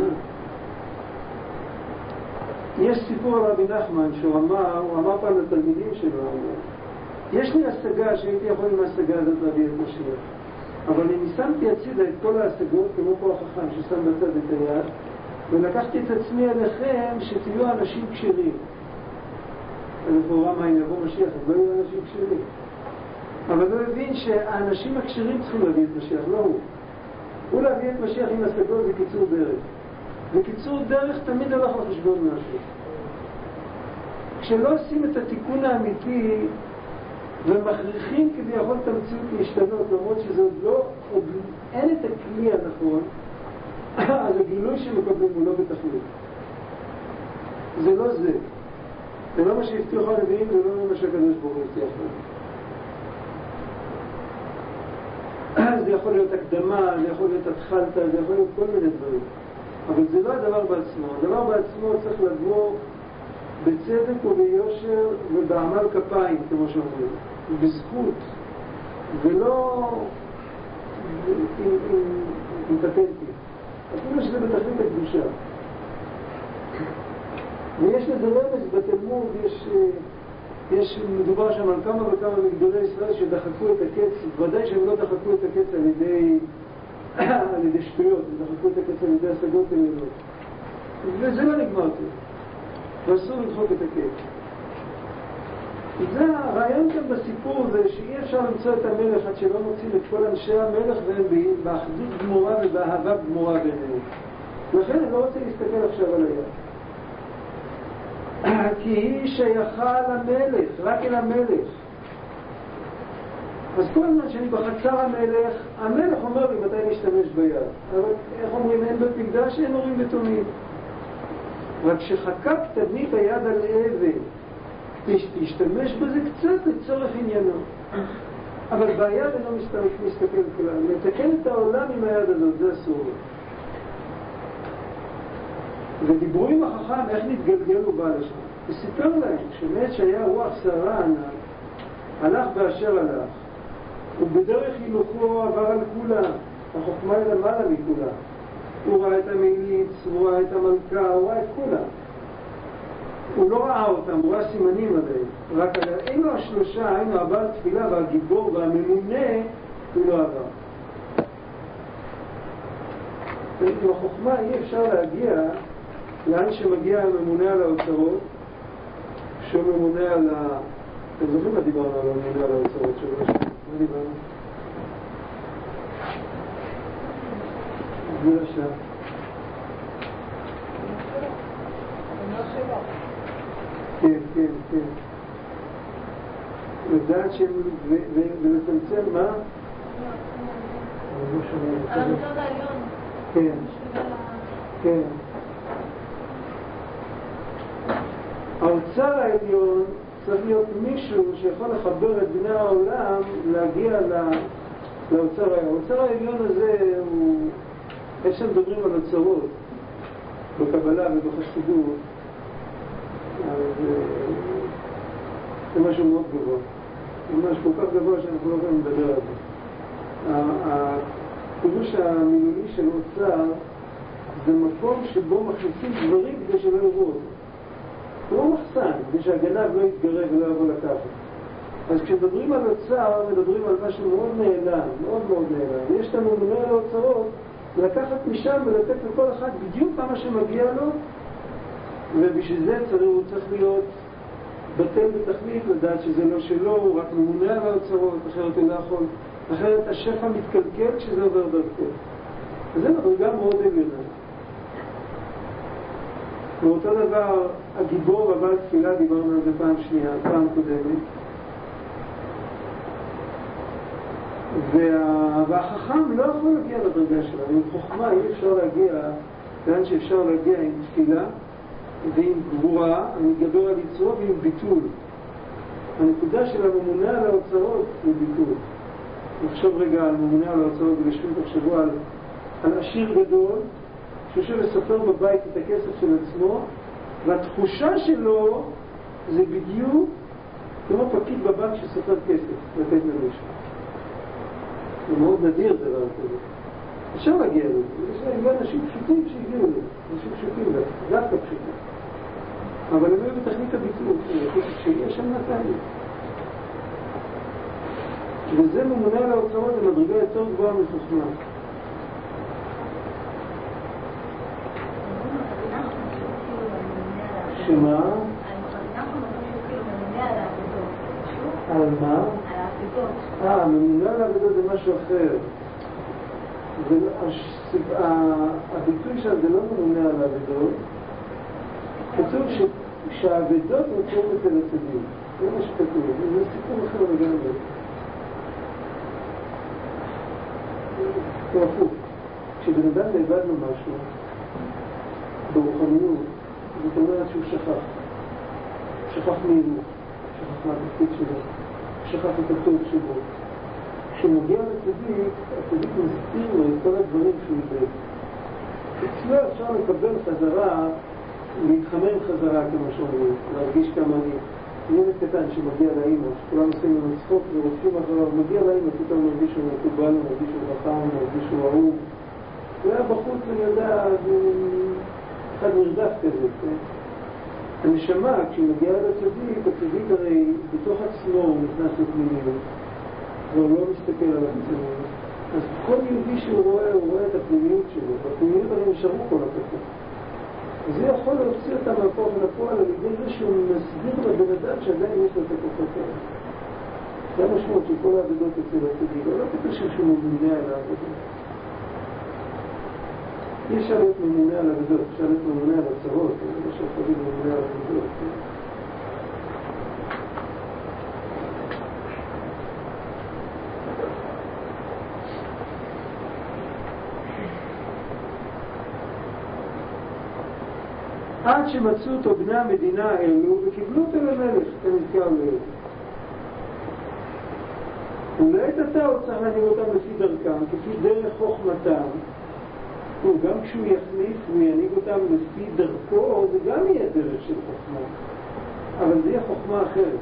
יש סיפור על רבי נחמן שהוא אמר, הוא אמר פעם לתלמידים שלו, יש לי השגה שהייתי יכול עם ההשגה הזאת להביא את משיח, אבל אני שמתי הצידה את כל ההשגות כמו פה החכם ששם בצד את היד, ולקחתי את עצמי אליכם שתהיו אנשים קשרים. לכאורה מה אם יבוא משיח, אז לא יהיו אנשים קשרים. אבל לא הבין שהאנשים הקשרים צריכים להביא את משיח, לא הוא. הוא להביא את משיח עם השגות זה קיצור דרך. וקיצור דרך תמיד הולך לחשבון משהו. כשלא עושים את התיקון האמיתי ומכריחים כביכול את המציאות להשתנות, למרות שזה עוד לא, עוד אין את הכלי הנכון, אז הגילוי שמקבלים הוא לא בתכלית. זה לא זה. זה לא מה שהבטיחו הנביאים, זה לא מה שהקדוש ברוך הוא הבטיח לנו. זה יכול להיות הקדמה, זה יכול להיות התחלת, זה יכול להיות כל מיני דברים. אבל זה לא הדבר בעצמו. הדבר בעצמו צריך לבוא בצדק וביושר ובעמל כפיים, כמו שאומרים. בזכות. ולא עם, עם, עם פטנטים. אפילו שזה בתכלית הקדושה. ויש לזה רמז בתלמוד, יש, יש מדובר שם על כמה וכמה מגדולי ישראל שדחקו את הקץ, ודאי שהם לא דחקו את הקץ על ידי, על ידי שטויות, הם דחקו את הקץ על ידי השגות עליונות. וזה לא נגמר טוב. ואסור לדחוק את הקץ. זה הרעיון כאן בסיפור זה שאי אפשר למצוא את המלך עד שלא מוצאים את כל אנשי המלך והם באחדות גמורה ובאהבה גמורה ביניהם. לכן אני לא רוצה להסתכל עכשיו על היד. כי היא שייכה למלך, רק אל המלך. אז כל הזמן שאני בחצר המלך, המלך אומר לי מתי להשתמש ביד. אבל איך אומרים, אין בית מקדש, אין הורים ותומים. רק שחקק תביא ביד על אבן, תשתמש בזה קצת לצורך עניינו. אבל ביד אני לא מסתכל, מסתכל כלל. לתקן את העולם עם היד הזאת, זה אסור. ודיברו עם החכם איך נתגלגל הוא בא לשם. וסיפר להם שמעת שהיה רוח סערה ענק, הלך באשר הלך, ובדרך הילוכו עבר על כולם, החוכמה היא למעלה מכולם. הוא ראה את המיליץ, הוא ראה את המלכה, הוא ראה את כולם. הוא לא ראה אותם, הוא ראה סימנים עליהם. רק היינו השלושה, היינו הבעל תפילה והגיבור והממונה, הוא לא עבר. עם החוכמה אי אפשר להגיע לאן שמגיע הממונה על האוצרות, שהוא ממונה על ה... אתם זוכרים מה דיברנו על הממונה על האוצרות שלו? מה דיברנו? זה לשם. כן, כן, כן. לדעת שהם... ולצמצם מה? על המוצאות העליון. כן. כן. האוצר העליון צריך להיות מישהו שיכול לחבר את בני העולם להגיע לאוצר העליון. האוצר העליון הזה הוא... יש שם מדברים על אוצרות בקבלה ובחסידות, אז זה משהו מאוד גבוה. ממש כל כך גבוה שאנחנו לא יכולים לדבר על זה. הפירוש המילולי של אוצר זה מקום שבו מכניסים דברים כדי שלא יראו אותו. הוא לא מחסן, כדי שהגנב לא יתגרב ולא יבוא לקחת. אז כשמדברים על אוצר, מדברים על משהו מאוד נעלם, מאוד מאוד נעלם. יש לנו ממונה על האוצרות, לקחת משם ולתת לכל אחד בדיוק כמה שמגיע לו, ובשביל זה צריך, הוא צריך להיות בטל בתכלית, לדעת שזה לא שלו, הוא רק ממונה על האוצרות, אחרת הוא לא יכול. אחרת השפע מתקלקל כשזה עובר דרכו. וזה מדרגה מאוד עליונה. ואותו דבר, הגיבור הבא תפילה, דיברנו על זה פעם שנייה, פעם קודמת. וה... והחכם לא יכול להגיע לדרגה שלה. עם חוכמה אי אפשר להגיע, לאן שאפשר להגיע עם תפילה ועם גבורה, אני אדבר על יצרו ועם ביטול. הנקודה של הממונה על האוצרות זה ביטול. נחשוב רגע על ממונה על האוצרות ולשבים תחשבו על, על עשיר גדול שיושב לספר בבית את הכסף של עצמו, והתחושה שלו זה בדיוק כמו פקיד בבנק שספר כסף לתת למישהו. זה מאוד נדיר דבר כזה. אפשר להגיע לזה. יש להם אנשים פשוטים שהגיעו לזה. אנשים פשוטים, דווקא פשוטים. אבל הם היו בתכלית הביטול. שיש שם נתיים. וזה ממונה על האוצרות, זה מדרגה יותר גבוהה מחוכמה. שמה? על מה? על העבדות. אה, ממונה על העבדות זה משהו אחר. הביטוי שם זה לא ממונה על העבדות. כתוב שהעבדות נוצרות אצל הצדיקים. זה מה שכתוב. זה סיפור אחר לגמרי. זה הפוך. כשבן אדם נאבד לו משהו ברוחניות, זאת אומרת שהוא שכח. שכח מי הוא, שכח מה התפקיד שלו, שכח את הטוב שבו, כשהוא מגיע לצדיק, הצדיק מסתיר לו את כל הדברים שהוא איבד. אצלו אפשר לקבל חזרה, להתחמם חזרה כמו שאומרים, להרגיש כמה אני. ילד קטן שמגיע לאמא, שכולם עושים לנו צחוק ורוצים אחריו, מגיע לאמא, פתאום מרגיש שהוא מקובל, מרגיש שהוא חכם, מרגיש שהוא אהוב. הוא היה בחוץ, אני יודע, אחד מרדף כזה, כן? הנשמה, כשהיא מגיעה לצדיק, הצדיק הרי בתוך עצמו הוא נכנס לפנימיות, והוא לא מסתכל על החיצוניות. אז כל יהודי שהוא רואה, הוא רואה את הפנימיות שלו, והפנימיות הרי נשארו כל הכוחות. אז זה יכול להוציא אותה מהפוך ולפועל על ידי זה שהוא מסביר לבן אדם שעדיין יש לו את הכוחות האלה. זה המשמעות של כל העבודות אצל הצדיק, אבל לא כתוב שהוא ממונה על העבודות. אי אפשר להיות ממונה על העבודות, אפשר להיות ממונה על הצרות, אבל אפשר להיות ממונה על העבודות. עד שמצאו אותו בני המדינה האלו וקיבלו אותו למלך, כנזכר לאלו. ולעת עתה הוא צריך להנהיג אותם לפי דרכם, כפי דרך חוכמתם. גם כשהוא יחליף הוא ינהיג אותם לפי דרכו, זה גם יהיה דרך של חוכמה. אבל זה יהיה חוכמה אחרת.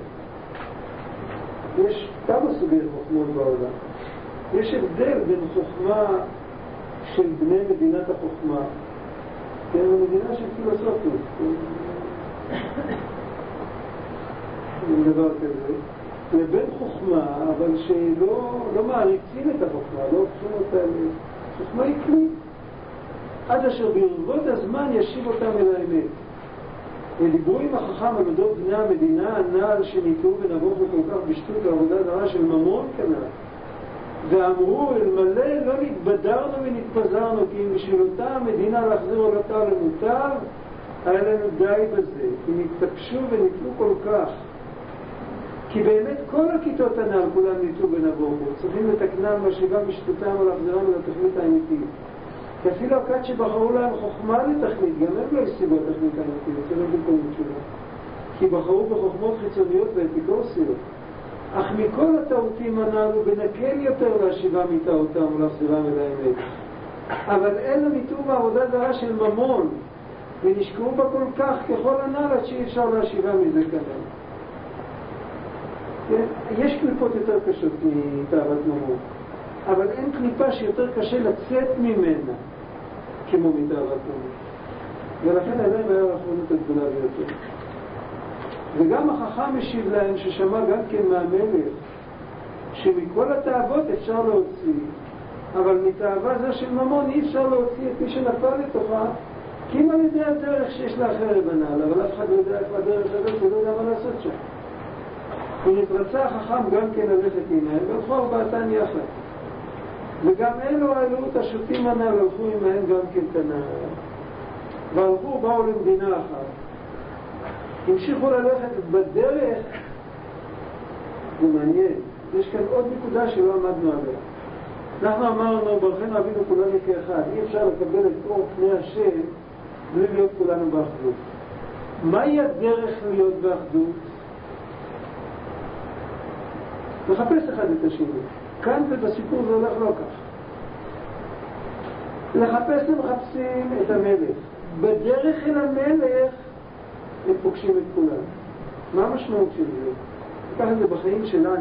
יש כמה סוגי חוכמות בעולם. יש הבדל בין חוכמה של בני מדינת החוכמה, כן, במדינה של פילוסופית, כן, דבר כזה, לבין חוכמה, אבל שלא לא מעריצים את החוכמה, לא הופכים אותה לחוכמה היא כלי. עד אשר ברבות הזמן ישיב אותם אל האמת. דיברו עם החכם על אודות בני המדינה, הנעל שניתנו ונבוך כל כך בשטות העבודה זרה של ממון כנראה. ואמרו, אלמלא לא נתבדרנו ונתפזרנו, כי אם בשביל אותה המדינה להחזיר אותה למוטב, היה לנו די בזה, כי נתפקשו ונתלו כל כך. כי באמת כל הכיתות הנעל כולם ניתו ונבוכו, צריכים לתקנם והשיבה משטותם ולהחזירם לתכלית האמיתית. כי אפילו הכת שבחרו להם חוכמה לתכלית, גם הם לא השיגו התכלית האמיתית, זה לא בקום תשובה. כי בחרו בחוכמות חיצוניות ואפיקורסיות. אך מכל הטעותים הנעלו בנקל יותר להשיבה מטעותם ולהחזירם אל האמת. אבל אלו ניתו בעבודה זרה של ממון, ונשקעו בה כל כך ככל הנעל עד שאי אפשר להשיבה מזה כנראה. כן? יש קליפות יותר קשות מתאוות ממון, אבל אין קליפה שיותר קשה לצאת ממנה כמו מתאוות ממון. ולכן עליהם היה האחרונות הגדולה ביותר. וגם החכם משיב להם ששמע גם כן מהמלך שמכל התאוות אפשר להוציא, אבל מתאווה זו של ממון אי אפשר להוציא את מי שנפל לתוכה, כי אם על ידי הדרך שיש לה אחרי בנעל, אבל אף אחד לא יודע איך הדרך הזאת ולא יודע מה לעשות שם. ונתרצה החכם גם כן ללכת עמהם והלכו ארבעתן יחד. וגם אלו העלו השוטים הנעל הלכו עמהם גם כן תנעל. והלכו באו למדינה אחת. המשיכו ללכת בדרך, זה מעניין, יש כאן עוד נקודה שלא עמדנו עליה. אנחנו אמרנו, ברכנו אבינו כולנו כאחד, אי אפשר לקבל את אור פני השם בלי להיות כולנו באחדות. מהי הדרך להיות באחדות? לחפש אחד את השני. כאן ובסיפור זה הולך לא כך. לחפש ומחפשים את המלך. בדרך אל המלך הם פוגשים את כולם. מה המשמעות של זה? ניקח את זה בחיים שלנו.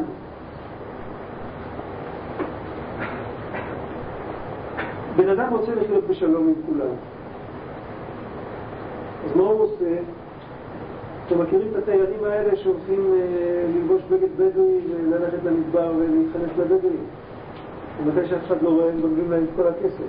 בן אדם רוצה לחיות בשלום עם כולם. אז מה הוא עושה? אתם מכירים את התיירים האלה שהולכים ללבוש בגד בדואי וללכת למדבר ולהתחנף לבדואים? ומתי שאף אחד לא רואה, הם גונבים להם את כל הכסף.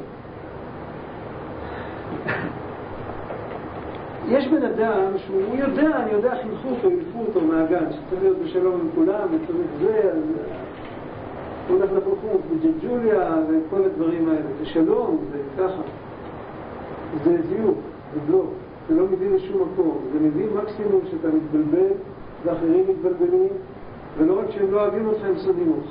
יש בן אדם שהוא יודע, אני יודע, חינכו אותו, ילפו אותו מהגן, שצריך להיות בשלום עם כולם, וצריך זה, אז הוא הולך לחלכות בג'לג'וליה וכל הדברים האלה. זה שלום, זה ככה. זה זיוף, זה בלוק, זה לא מביא לשום מקום. זה מביא מקסימום שאתה מתבלבל ואחרים מתבלבלים, ולא רק שהם לא אוהבים אותך, הם שונאים אותך.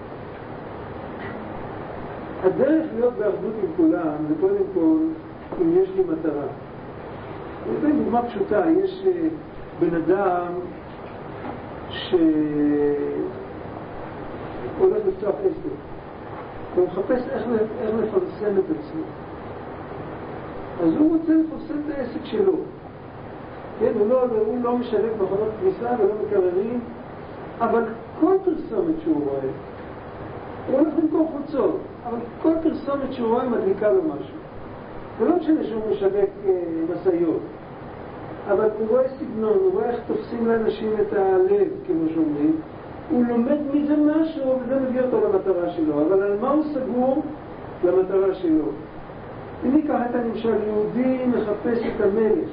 הדרך להיות באחדות עם כולם זה קודם כל אם יש לי מטרה. זה דוגמה פשוטה, יש בן אדם ש... הוא הולך לפתוח עסק. הוא מחפש איך, איך לפרסם את עצמו. אז הוא רוצה לפרסם את העסק שלו. כן, הוא לא, הוא לא משלב מכונות כביסה ולא מקררים, אבל כל פרסומת שהוא רואה, הוא הולך למכור חוצות, אבל כל פרסומת שהוא רואה מדליקה לו משהו. ולא משנה שהוא משווק מסעיות, אבל הוא רואה סגנון, הוא רואה איך תופסים לאנשים את הלב, כמו שאומרים, הוא לומד מזה משהו וזה מביא אותו למטרה שלו, אבל על מה הוא סגור? למטרה שלו. אם ניקח את הנמשל, יהודי מחפש את המלך.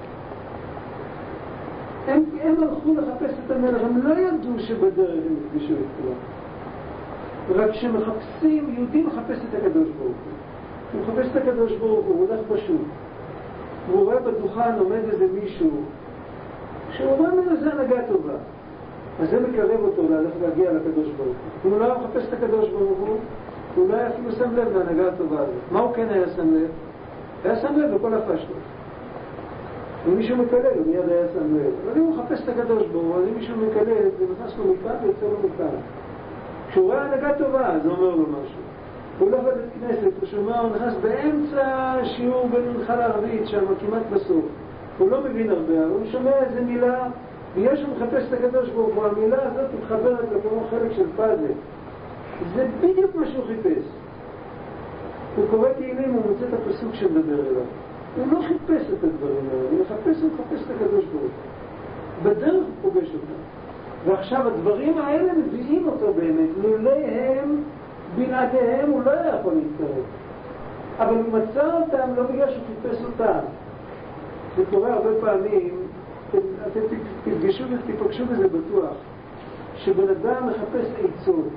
הם, הם הלכו לחפש את המלך, הם לא ידעו שבדרך הם יפגשו את כולם. רק כשמחפשים, יהודי מחפש את הקדוש ברוך הוא. הוא מחפש את הקדוש ברוך הוא, הוא הולך פשוט. והוא רואה בדוכן עומד איזה מישהו, שהוא אומר לו זה הנהגה טובה. אז זה מקרב אותו להגיע לקדוש ברוך הוא. אם הוא לא היה מחפש את הקדוש ברוך הוא, הוא לא היה אפילו שם לב להנהגה הטובה הזאת. מה הוא כן היה שם לב? היה שם לב לכל הפשטות. אם מישהו מקלל, הוא מיד היה שם לב. אבל אם הוא מחפש את הקדוש ברוך הוא, אז אם מישהו מקלל, זה נכנס לו מכאן ויוצא לו מכאן. כשהוא רואה הנהגה טובה, אז הוא אומר לו משהו. הוא הולך לבית כנסת, הוא שומע, הוא נכנס באמצע שיעור במנחה לערבית, שם כמעט בסוף. הוא לא מבין הרבה, הוא שומע איזה מילה, ויש הוא מחפש את הקדוש ברוך הוא, המילה הזאת מתחברת לו כמו חלק של פאזל. זה בדיוק מה שהוא חיפש. הוא קורא תהילים, הוא מוצא את הפסוק שמדבר אליו. הוא לא חיפש את הדברים האלה, הוא מחפש, הוא מחפש את הקדוש ברוך הוא. בדרך הוא פוגש אותם. ועכשיו הדברים האלה מביאים אותו באמת, לולא הם, בלעדיהם הוא לא היה יכול להתקרב. אבל הוא מצא אותם לא בגלל שהוא חיפש אותם. זה קורה הרבה פעמים, אתם תפגשו ותפגשו בזה בטוח, שבן אדם מחפש עצות.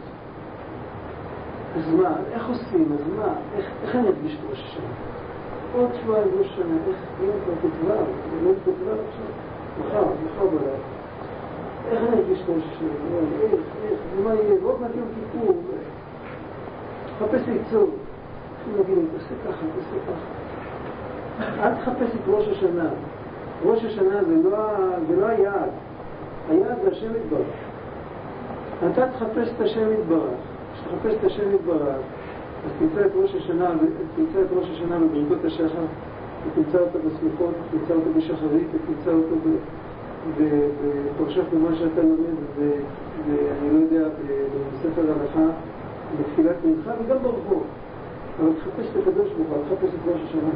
אז מה? איך עושים? אז מה? איך, איך אני ארגיש את ראש השנה? עוד שבועיים ראש השנה, איך יום כבר תקווה? לא תקווה עכשיו? מחר, מחר בלילה. איך אני ארגיש את ראש השנה? איך, איך, ומה יהיה? ועוד מעט יום כיפור. חפש עצות. אנחנו נגיד, תעשה ככה, תעשה ככה. אל תחפש את ראש השנה. ראש השנה זה לא, זה לא היעד. היעד זה השם יתברך. אתה תחפש את השם יתברך. כשתחפש את השם יתברך, אז תמצא את ראש השנה, תמצא את ראש השנה בברכות השחר, ותמצא אותו בסליחות, תמצא אותו בשחרית, ותמצא אותו בפרשת מה שאתה לומד, ואני לא יודע, בספר הלכה, בתפילת מנחה וגם ברחוב. אבל תחפש את הקדוש ברוך הוא, תחפש את ראש השנה.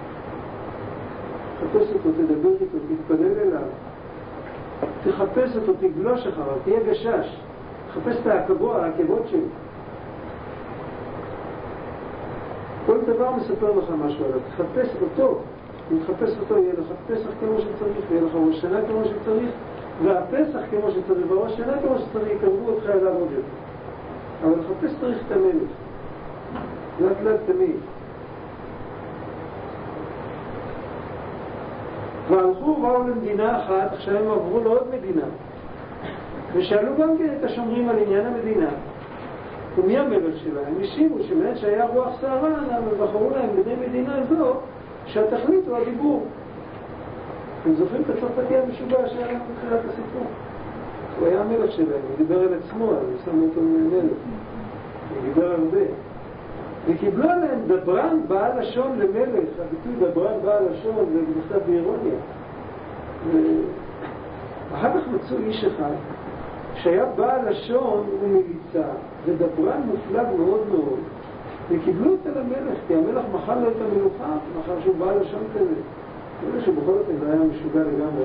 תחפש אותו, תדבר איתו, תתפלל אליו. תחפש אותו, תגלוש אחריו, תהיה גשש. תחפש את העקבות, העקבות שלו. כל דבר מספר לך משהו עליו. תחפש אותו. אם תחפש אותו, יהיה לך פסח כמו שצריך, יהיה לך ראש שנה כמו שצריך, והפסח כמו שצריך, והראש שנה כמו שצריך, יקרבו אותך אליו עוד יותר. אבל לחפש צריך את המלך. לאט לאט תמיד. והלכו ובאו למדינה אחת, עכשיו הם עברו לעוד מדינה. ושאלו גם כן את השומרים על עניין המדינה. ומי המלך שלה? הם השיבו שמעת שהיה רוח שערה, אבל בחרו להם בני מדינה זו, שהתכלית הוא הדיבור. אתם זוכרים את הצרפתי המשוגע שהיה להם בתחילת הסיפור? הוא היה המלך שלהם, הוא דיבר על עצמו, אז הוא שם אותו מלך. הוא דיבר הרבה. וקיבלו עליהם דברן בעל לשון למלך. הביטוי דברן בעל לשון זה נכתב באירוניה. ואחר כך מצאו איש אחד שהיה בעל לשון ומליצה, ודברן מופלג מאוד מאוד, וקיבלו אותה למלך, כי המלך מחל לו את המלוכה, מחר שהוא בעל לשון כזה. זה שבכל זאת זה היה משוגע לגמרי,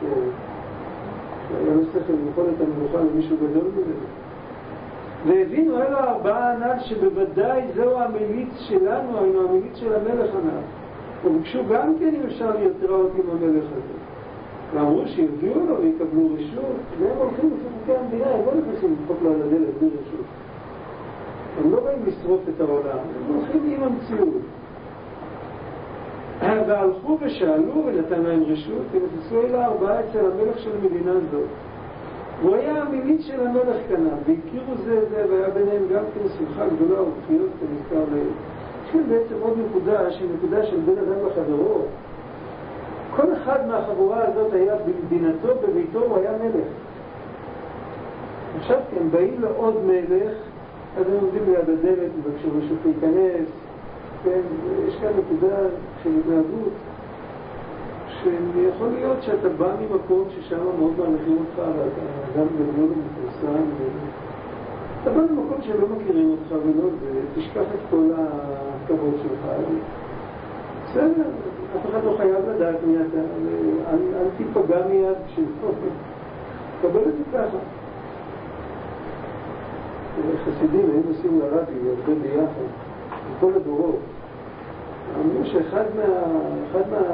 היה לו שכל בכל את המלוכה למישהו גדול מזה. והבינו אלו ארבעה ענב שבוודאי זהו המליץ שלנו, היינו המליץ של המלך ענב. וביקשו גם כן אם אפשר להתראות עם המלך הזה. ואמרו שיביאו לו ויקבלו רשות, והם הולכים לפי חוקי המדינה, הם לא נכנסים לדפוק לו על הדלת בלי רשות. הם לא באים לשרוף את העולם, הם הולכים עם המציאות. והלכו ושאלו ונתן להם רשות, ונכנסו אל הארבעה אצל המלך של מדינה זו. הוא היה המליץ של המלך כנב, והכירו זה זה, והיה ביניהם גם כן שמחה גדולה ובחיות כנזכר להם. יש כאן בעצם עוד נקודה, שהיא נקודה של בין אדם לחברו. כל אחד מהחבורה הזאת היה במדינתו, בביתו, הוא היה מלך. עכשיו הם באים לעוד מלך, אז הם עומדים ליד הדלת, מבקשו רשות להיכנס, כן, יש כאן נקודה של התנהגות, שיכול להיות שאתה בא ממקום ששם מאוד מעריכים אותך, ואתה גם גדול ומפורסם, אתה בא ממקום שלא מכירים אותך ולא, ותשכח את כל הכבוד שלך. בסדר, אף אחד לא חייב לדעת מי אתה, אל, אל תיפגע מיד כשלא, קבל את זה ככה. חסידים היו נוסעים לרבי, הרבה ביחד, בכל הדורות. אמרו שאחד מה... אחד מה...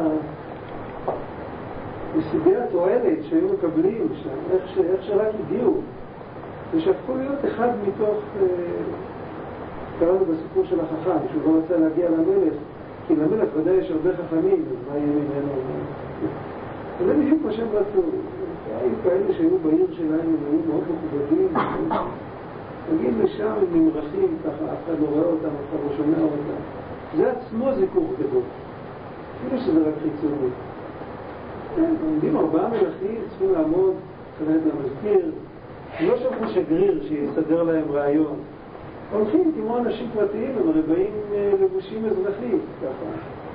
מסיבי התועלת שהיו מקבלים שם, איך, ש... איך שרק הגיעו, ושהפכו להיות אחד מתוך, אה... קראנו בסיפור של החכם, שהוא לא רצה להגיע למלך, כי למלך ודאי יש הרבה חכמים, אז מה יהיה ממנו? וזה בדיוק מה שהם רצו. היו כאלה שהיו בעיר שלהם, הם היו מאוד מכובדים, מגיעים לשם עם ממרחים, ככה אף אחד לא רואה אותם, אף אחד לא שומע אותם. זה עצמו זיכוך גדול, אפילו שזה רק חיצוני. כן, עומדים ארבעה מלכים, צריכים לעמוד, חלד למזכיר, הם לא שלחו שגריר שיסדר להם רעיון. הולכים כמו אנשים פרטיים, הם הרי באים לבושים אזרחיים, ככה.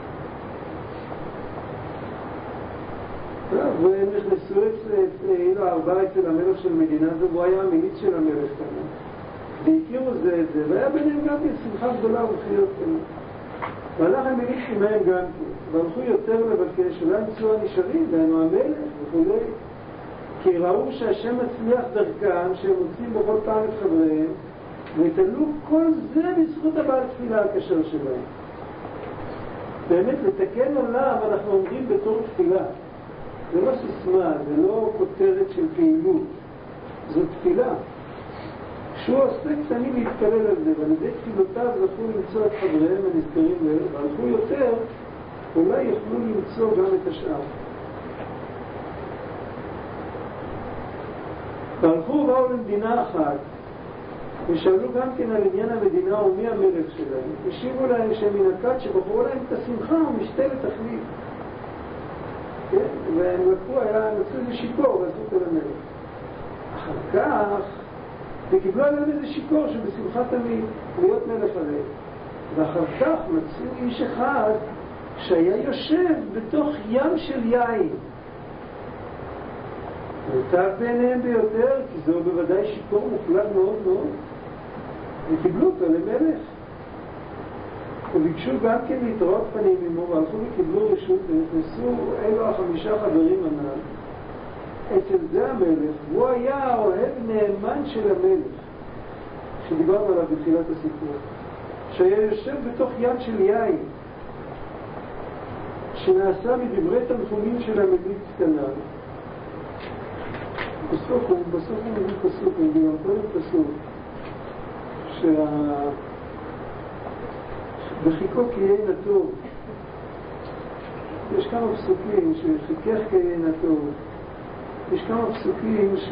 והם נכנסו אצל הארבעה אצל המלך של מדינה זו, והוא היה המיליץ של המלך כאן. והכירו זה את זה, והיה ביניהם גם שמחה גדולה ובחיות כאלה. והלך המיליץ עמהם גם כן, והלכו יותר לבקש, אולי מצאו הנשארים, והם המלך וכו'. כי ראו שהשם מצליח דרכם, שהם מוצאים בכל פעם את חבריהם, ותלו כל זה בזכות הבעל תפילה הקשר שלהם. באמת, לתקן עולם אנחנו עומדים בתור תפילה. זה לא סיסמה, זה לא כותרת של פעילות. זו תפילה. כשהוא עושה קטנים להתפלל על זה, ועל ידי תפילותיו זכו למצוא את חבריהם הנזכרים להם, והלכו יותר, אולי יוכלו למצוא גם את השאר. והלכו ובאו למדינה אחת, ושאלו גם כן על עניין המדינה ומי המלך שלהם. השיבו להם שמן הכת שבחרו להם את השמחה ומשתה לתכלית. כן? והם לקחו, היה נוצאו איזה שיכור ועשו אותו למלך. אחר כך, וקיבלו עליהם איזה שיכור שבשמחה תמיד להיות מלך עליהם. ואחר כך מצאו איש אחד שהיה יושב בתוך ים של יין. וטב בעיניהם ביותר, כי זהו בוודאי שיכור מופלג מאוד מאוד. וקיבלו אותו למלך. וביקשו גם כן להתראות פנים עמו, והלכו וקיבלו רשות, ונכנסו אלו החמישה חברים הנ"ל. אצל זה המלך, הוא היה אוהב נאמן של המלך, שדיברנו עליו בתחילת הסיפור, שהיה יושב בתוך ים של יין, שנעשה מדברי תנחומים של המליץ כנ"ל. בסוף הוא, בסוף הוא מביא פסוק, הוא מביא גם קודם פסוק, שה... בחיקו כיין הטוב. יש כמה פסוקים שחיכך כיין הטוב. יש כמה פסוקים ש...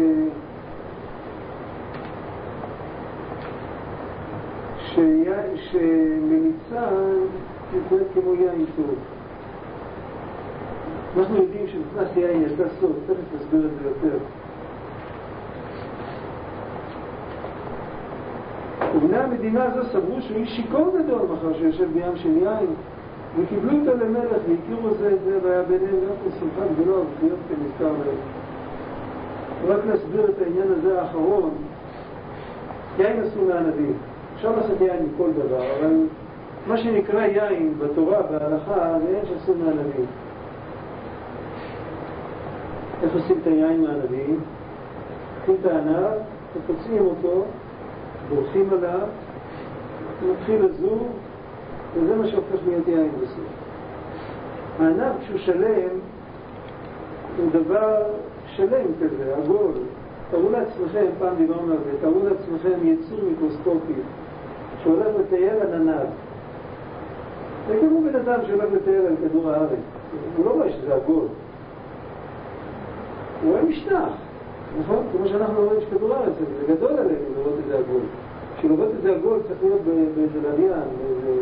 ש... שמליצה תתנהג כמו יין טוב. אנחנו יודעים שנכנס יין יצא סוף, תכף נסביר את זה יותר. ובני המדינה הזו סברו שהוא איש שיכור גדול מחר שיושב בים של יין, וקיבלו אותו למלך והכירו זה את זה, והיה ביניהם גם שמחה גדולה ובחיות כנזכר להם. רק נסביר את העניין הזה האחרון. יין עשו מהנביא. אפשר לעשות יין מכל דבר, אבל מה שנקרא יין בתורה בהלכה זה יין שעשו מהנביא. איך עושים את היין מהנביא? קחים את הענב ופוצעים אותו, דורכים עליו, מתחיל לזור, וזה מה שהופך להיות יין בסוף. הענב כשהוא שלם הוא דבר שלם כזה, עגול. תראו לעצמכם, פעם דיברנו על זה, תראו לעצמכם יצור מיקרוסקופי שהולך לטייל על ענב. זה כמו בן אדם שהולך לטייל על כדור הארץ. הוא לא רואה שזה עגול. הוא רואה משטח. נכון? כמו שאנחנו רואים שכדור הארץ, זה גדול עלינו לראות את זה עגול. כשלראות את זה עגול צריך להיות באיזה לוויין,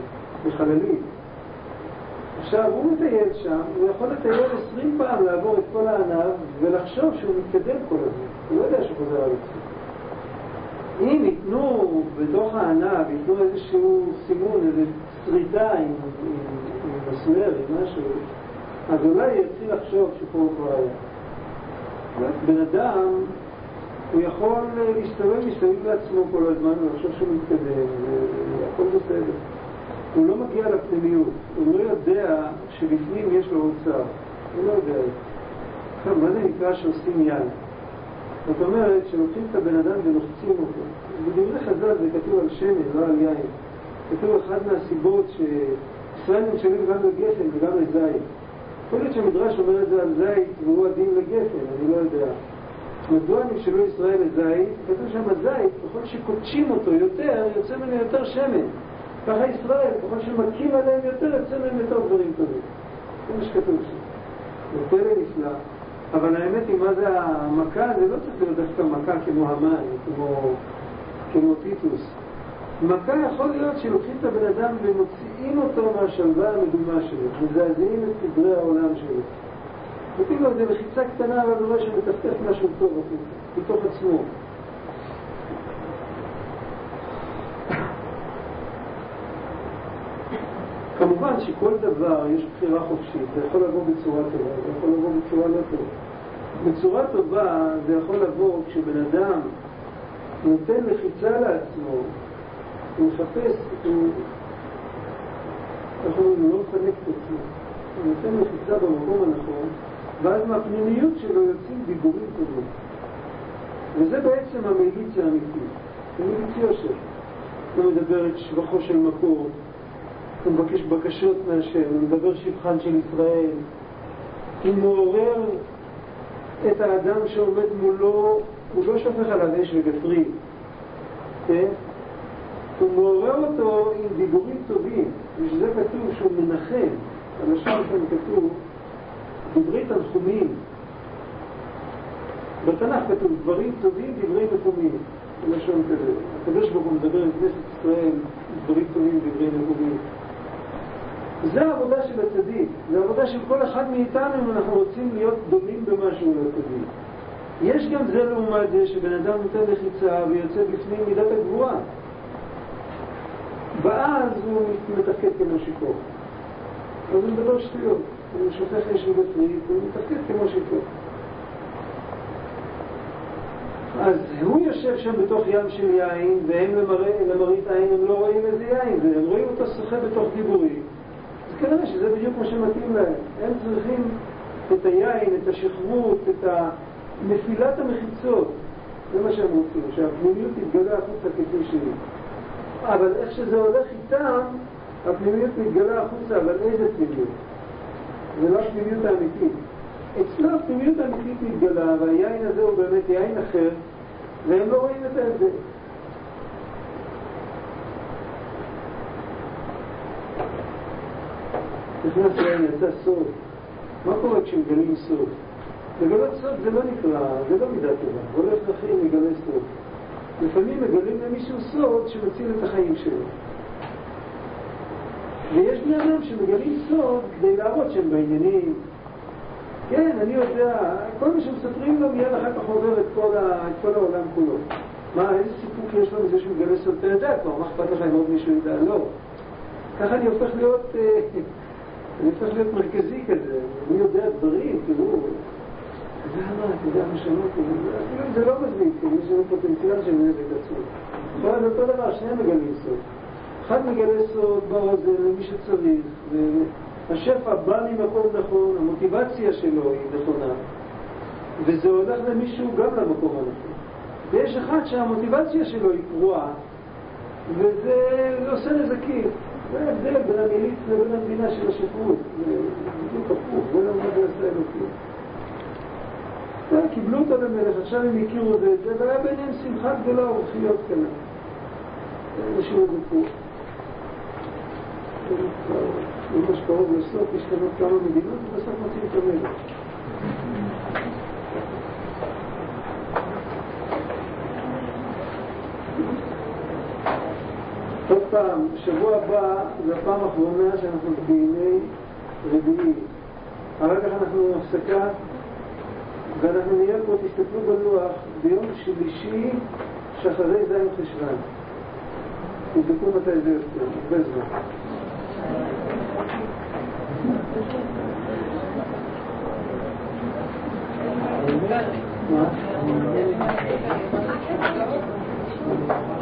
בחללית. עכשיו, הוא מטייל שם, הוא יכול לטייל עשרים פעם לעבור את כל הענב ולחשוב שהוא מתקדם כל הזמן. הוא לא יודע שהוא חוזר על עצמו. אם ייתנו בתוך הענב, ייתנו איזשהו סימון, איזו שריטה עם, עם, עם מסמר, עם משהו, אז אולי ירצי לחשוב שפה כבר היה. בן אדם, הוא יכול להסתובב, להסתובב לעצמו כל הזמן ולחשוב שהוא מתקדם, והכל בסדר. הוא לא מגיע לפנימיות, הוא לא יודע שבפנים יש לו אוצר. הוא לא יודע. עכשיו, מה זה נקרא שעושים יין? זאת אומרת שלוקחים את הבן אדם ולוחצים אותו. בדברי חז"ל זה כתוב על שמן, לא על יין. כתוב אחד מהסיבות שישראל נמשלים גם לגפן וגם לזית. יכול להיות שהמדרש אומר את זה על זית והוא הדין לגפן, אני לא יודע. מדוע נמשלו ישראל לזית? כתוב שם הזית, ככל שקודשים אותו יותר, יוצא ממנו יותר שמן. ככה ישראל, ככל שמקים עליהם יותר, יוצא מהם יותר דברים טובים. זה מה שכתוב שם. זה פלא נפלא. אבל האמת היא, מה זה המכה? זה לא צריך להיות דווקא מכה כמו המן, כמו, כמו טיטוס. מכה יכול להיות שלוקחים את הבן אדם ומוציאים אותו מהשלווה המדומה שלו, מזעזעים את סדרי העולם שלו. נותנים לו איזה לחיצה קטנה, אבל זה לא שמטפטף משהו טוב בתוך עצמו. כמובן שכל דבר יש בחירה חופשית, זה יכול לבוא בצורה טובה, זה יכול לבוא בצורה לא טובה. בצורה טובה זה יכול לבוא כשבן אדם נותן לחיצה לעצמו, הוא מחפש, הוא, הוא לא מפנק את עצמו, הוא נותן לחיצה במקום הנכון, ואז מהפנימיות שלו יוצאים דיבורים טובים. וזה בעצם המיליציה האמיתית, זה מיליציה יושב. הוא מדבר את שבחו של מקור, הוא מבקש בקשות מהשם, הוא מדבר שבחן של ישראל, הוא מעורר את האדם שעומד מולו, הוא לא שופך עליו אש וגפרית, כן? הוא מעורר אותו עם דיבורים טובים, ושזה כתוב שהוא מנחם, הלשון כאן כתוב דברי תנחומים. בתנ"ך כתוב דברים טובים, דברי נחומים, הלשון כזה. הקדוש ברוך הוא מדבר עם כנסת ישראל, דברים טובים, דברי נחומים. זה העבודה של הצדיק, זה העבודה של כל אחד מאיתנו אם אנחנו רוצים להיות דומים במשהו לצדיק. יש גם זה לעומת זה שבן אדם נותן לחיצה ויוצא בפנים מידת הגבורה. ואז הוא מתפקד כמו שיכור. אז הוא מדבר שטויות, הוא שופך אש וגפרית, הוא מתפקד כמו שיכור. אז הוא יושב שם בתוך ים של יין, והם למראית העין הם לא רואים איזה יין, והם רואים אותו שוחה בתוך דיבורים. אז כנראה שזה בדיוק מה שמתאים להם. הם צריכים את היין, את השכרות, את נפילת המחיצות. זה מה שהם רוצים, שהפנימיות תתגלה החוצה כפי שהיא. אבל איך שזה הולך איתם, הפנימיות מתגלה החוצה, אבל איזה פנימיות? זה לא הפנימיות האמיתית. אצלו הפנימיות האמיתית מתגלה, והיין הזה הוא באמת יין אחר, והם לא רואים את זה. נכנס יין, יצא סוד. מה קורה כשמגלים סוד? לגלות סוד זה לא נקרא, זה לא מידה טובה. הולך לכם מגלה סוד. לפעמים מגלים למישהו סוד שמציל את החיים שלו. ויש בני אדם שמגלים סוד כדי להראות שהם בעניינים. כן, אני יודע, כל מה שמספרים לו מיד אחר כך עובר את כל, ה... את כל העולם כולו. מה, איזה סיפוק יש לו מזה שמגלה סוד? אתה יודע כבר, מה אכפת לך אם עוד מישהו ידע? לא. ככה אני הופך להיות, אני הופך להיות מרכזי כזה. אני יודע דברים, תראו. זה מה, אתה יודע מה שמעתי, זה לא מזמיד, כי יש לנו פוטנציאל של נזק עצמו. אבל זה אותו דבר, שניהם מגלים סוד. אחד מגלה סוד באוזן למי שצריך, והשפע בא ממקום נכון, המוטיבציה שלו היא נכונה, וזה הולך למישהו גם למקום הנכון. ויש אחד שהמוטיבציה שלו היא פרועה, וזה עושה נזקים. זה ההבדל בין המיליץ לבין המדינה של השפרות. זה בדיוק הפוך, זה לא מה זה עושה אלוקים. קיבלו אותו למלך, עכשיו הם הכירו את זה, והיה ביניהם שמחה גדולה ורוחיות כאלה. נשאיר את זה פה. ממש קרוב לסוף, השתנות כמה מדינות, ובסוף מוצאים את המלך. עוד פעם, שבוע הבא, זה הפעם האחרונה שאנחנו בימי רביעי. אחר כך אנחנו הפסקה ואנחנו נהיה פה, תסתכלו בלוח, ביום שלישי שאחרי זין חשוון. תבדקו מתי זה יוצא, הרבה זמן. מה?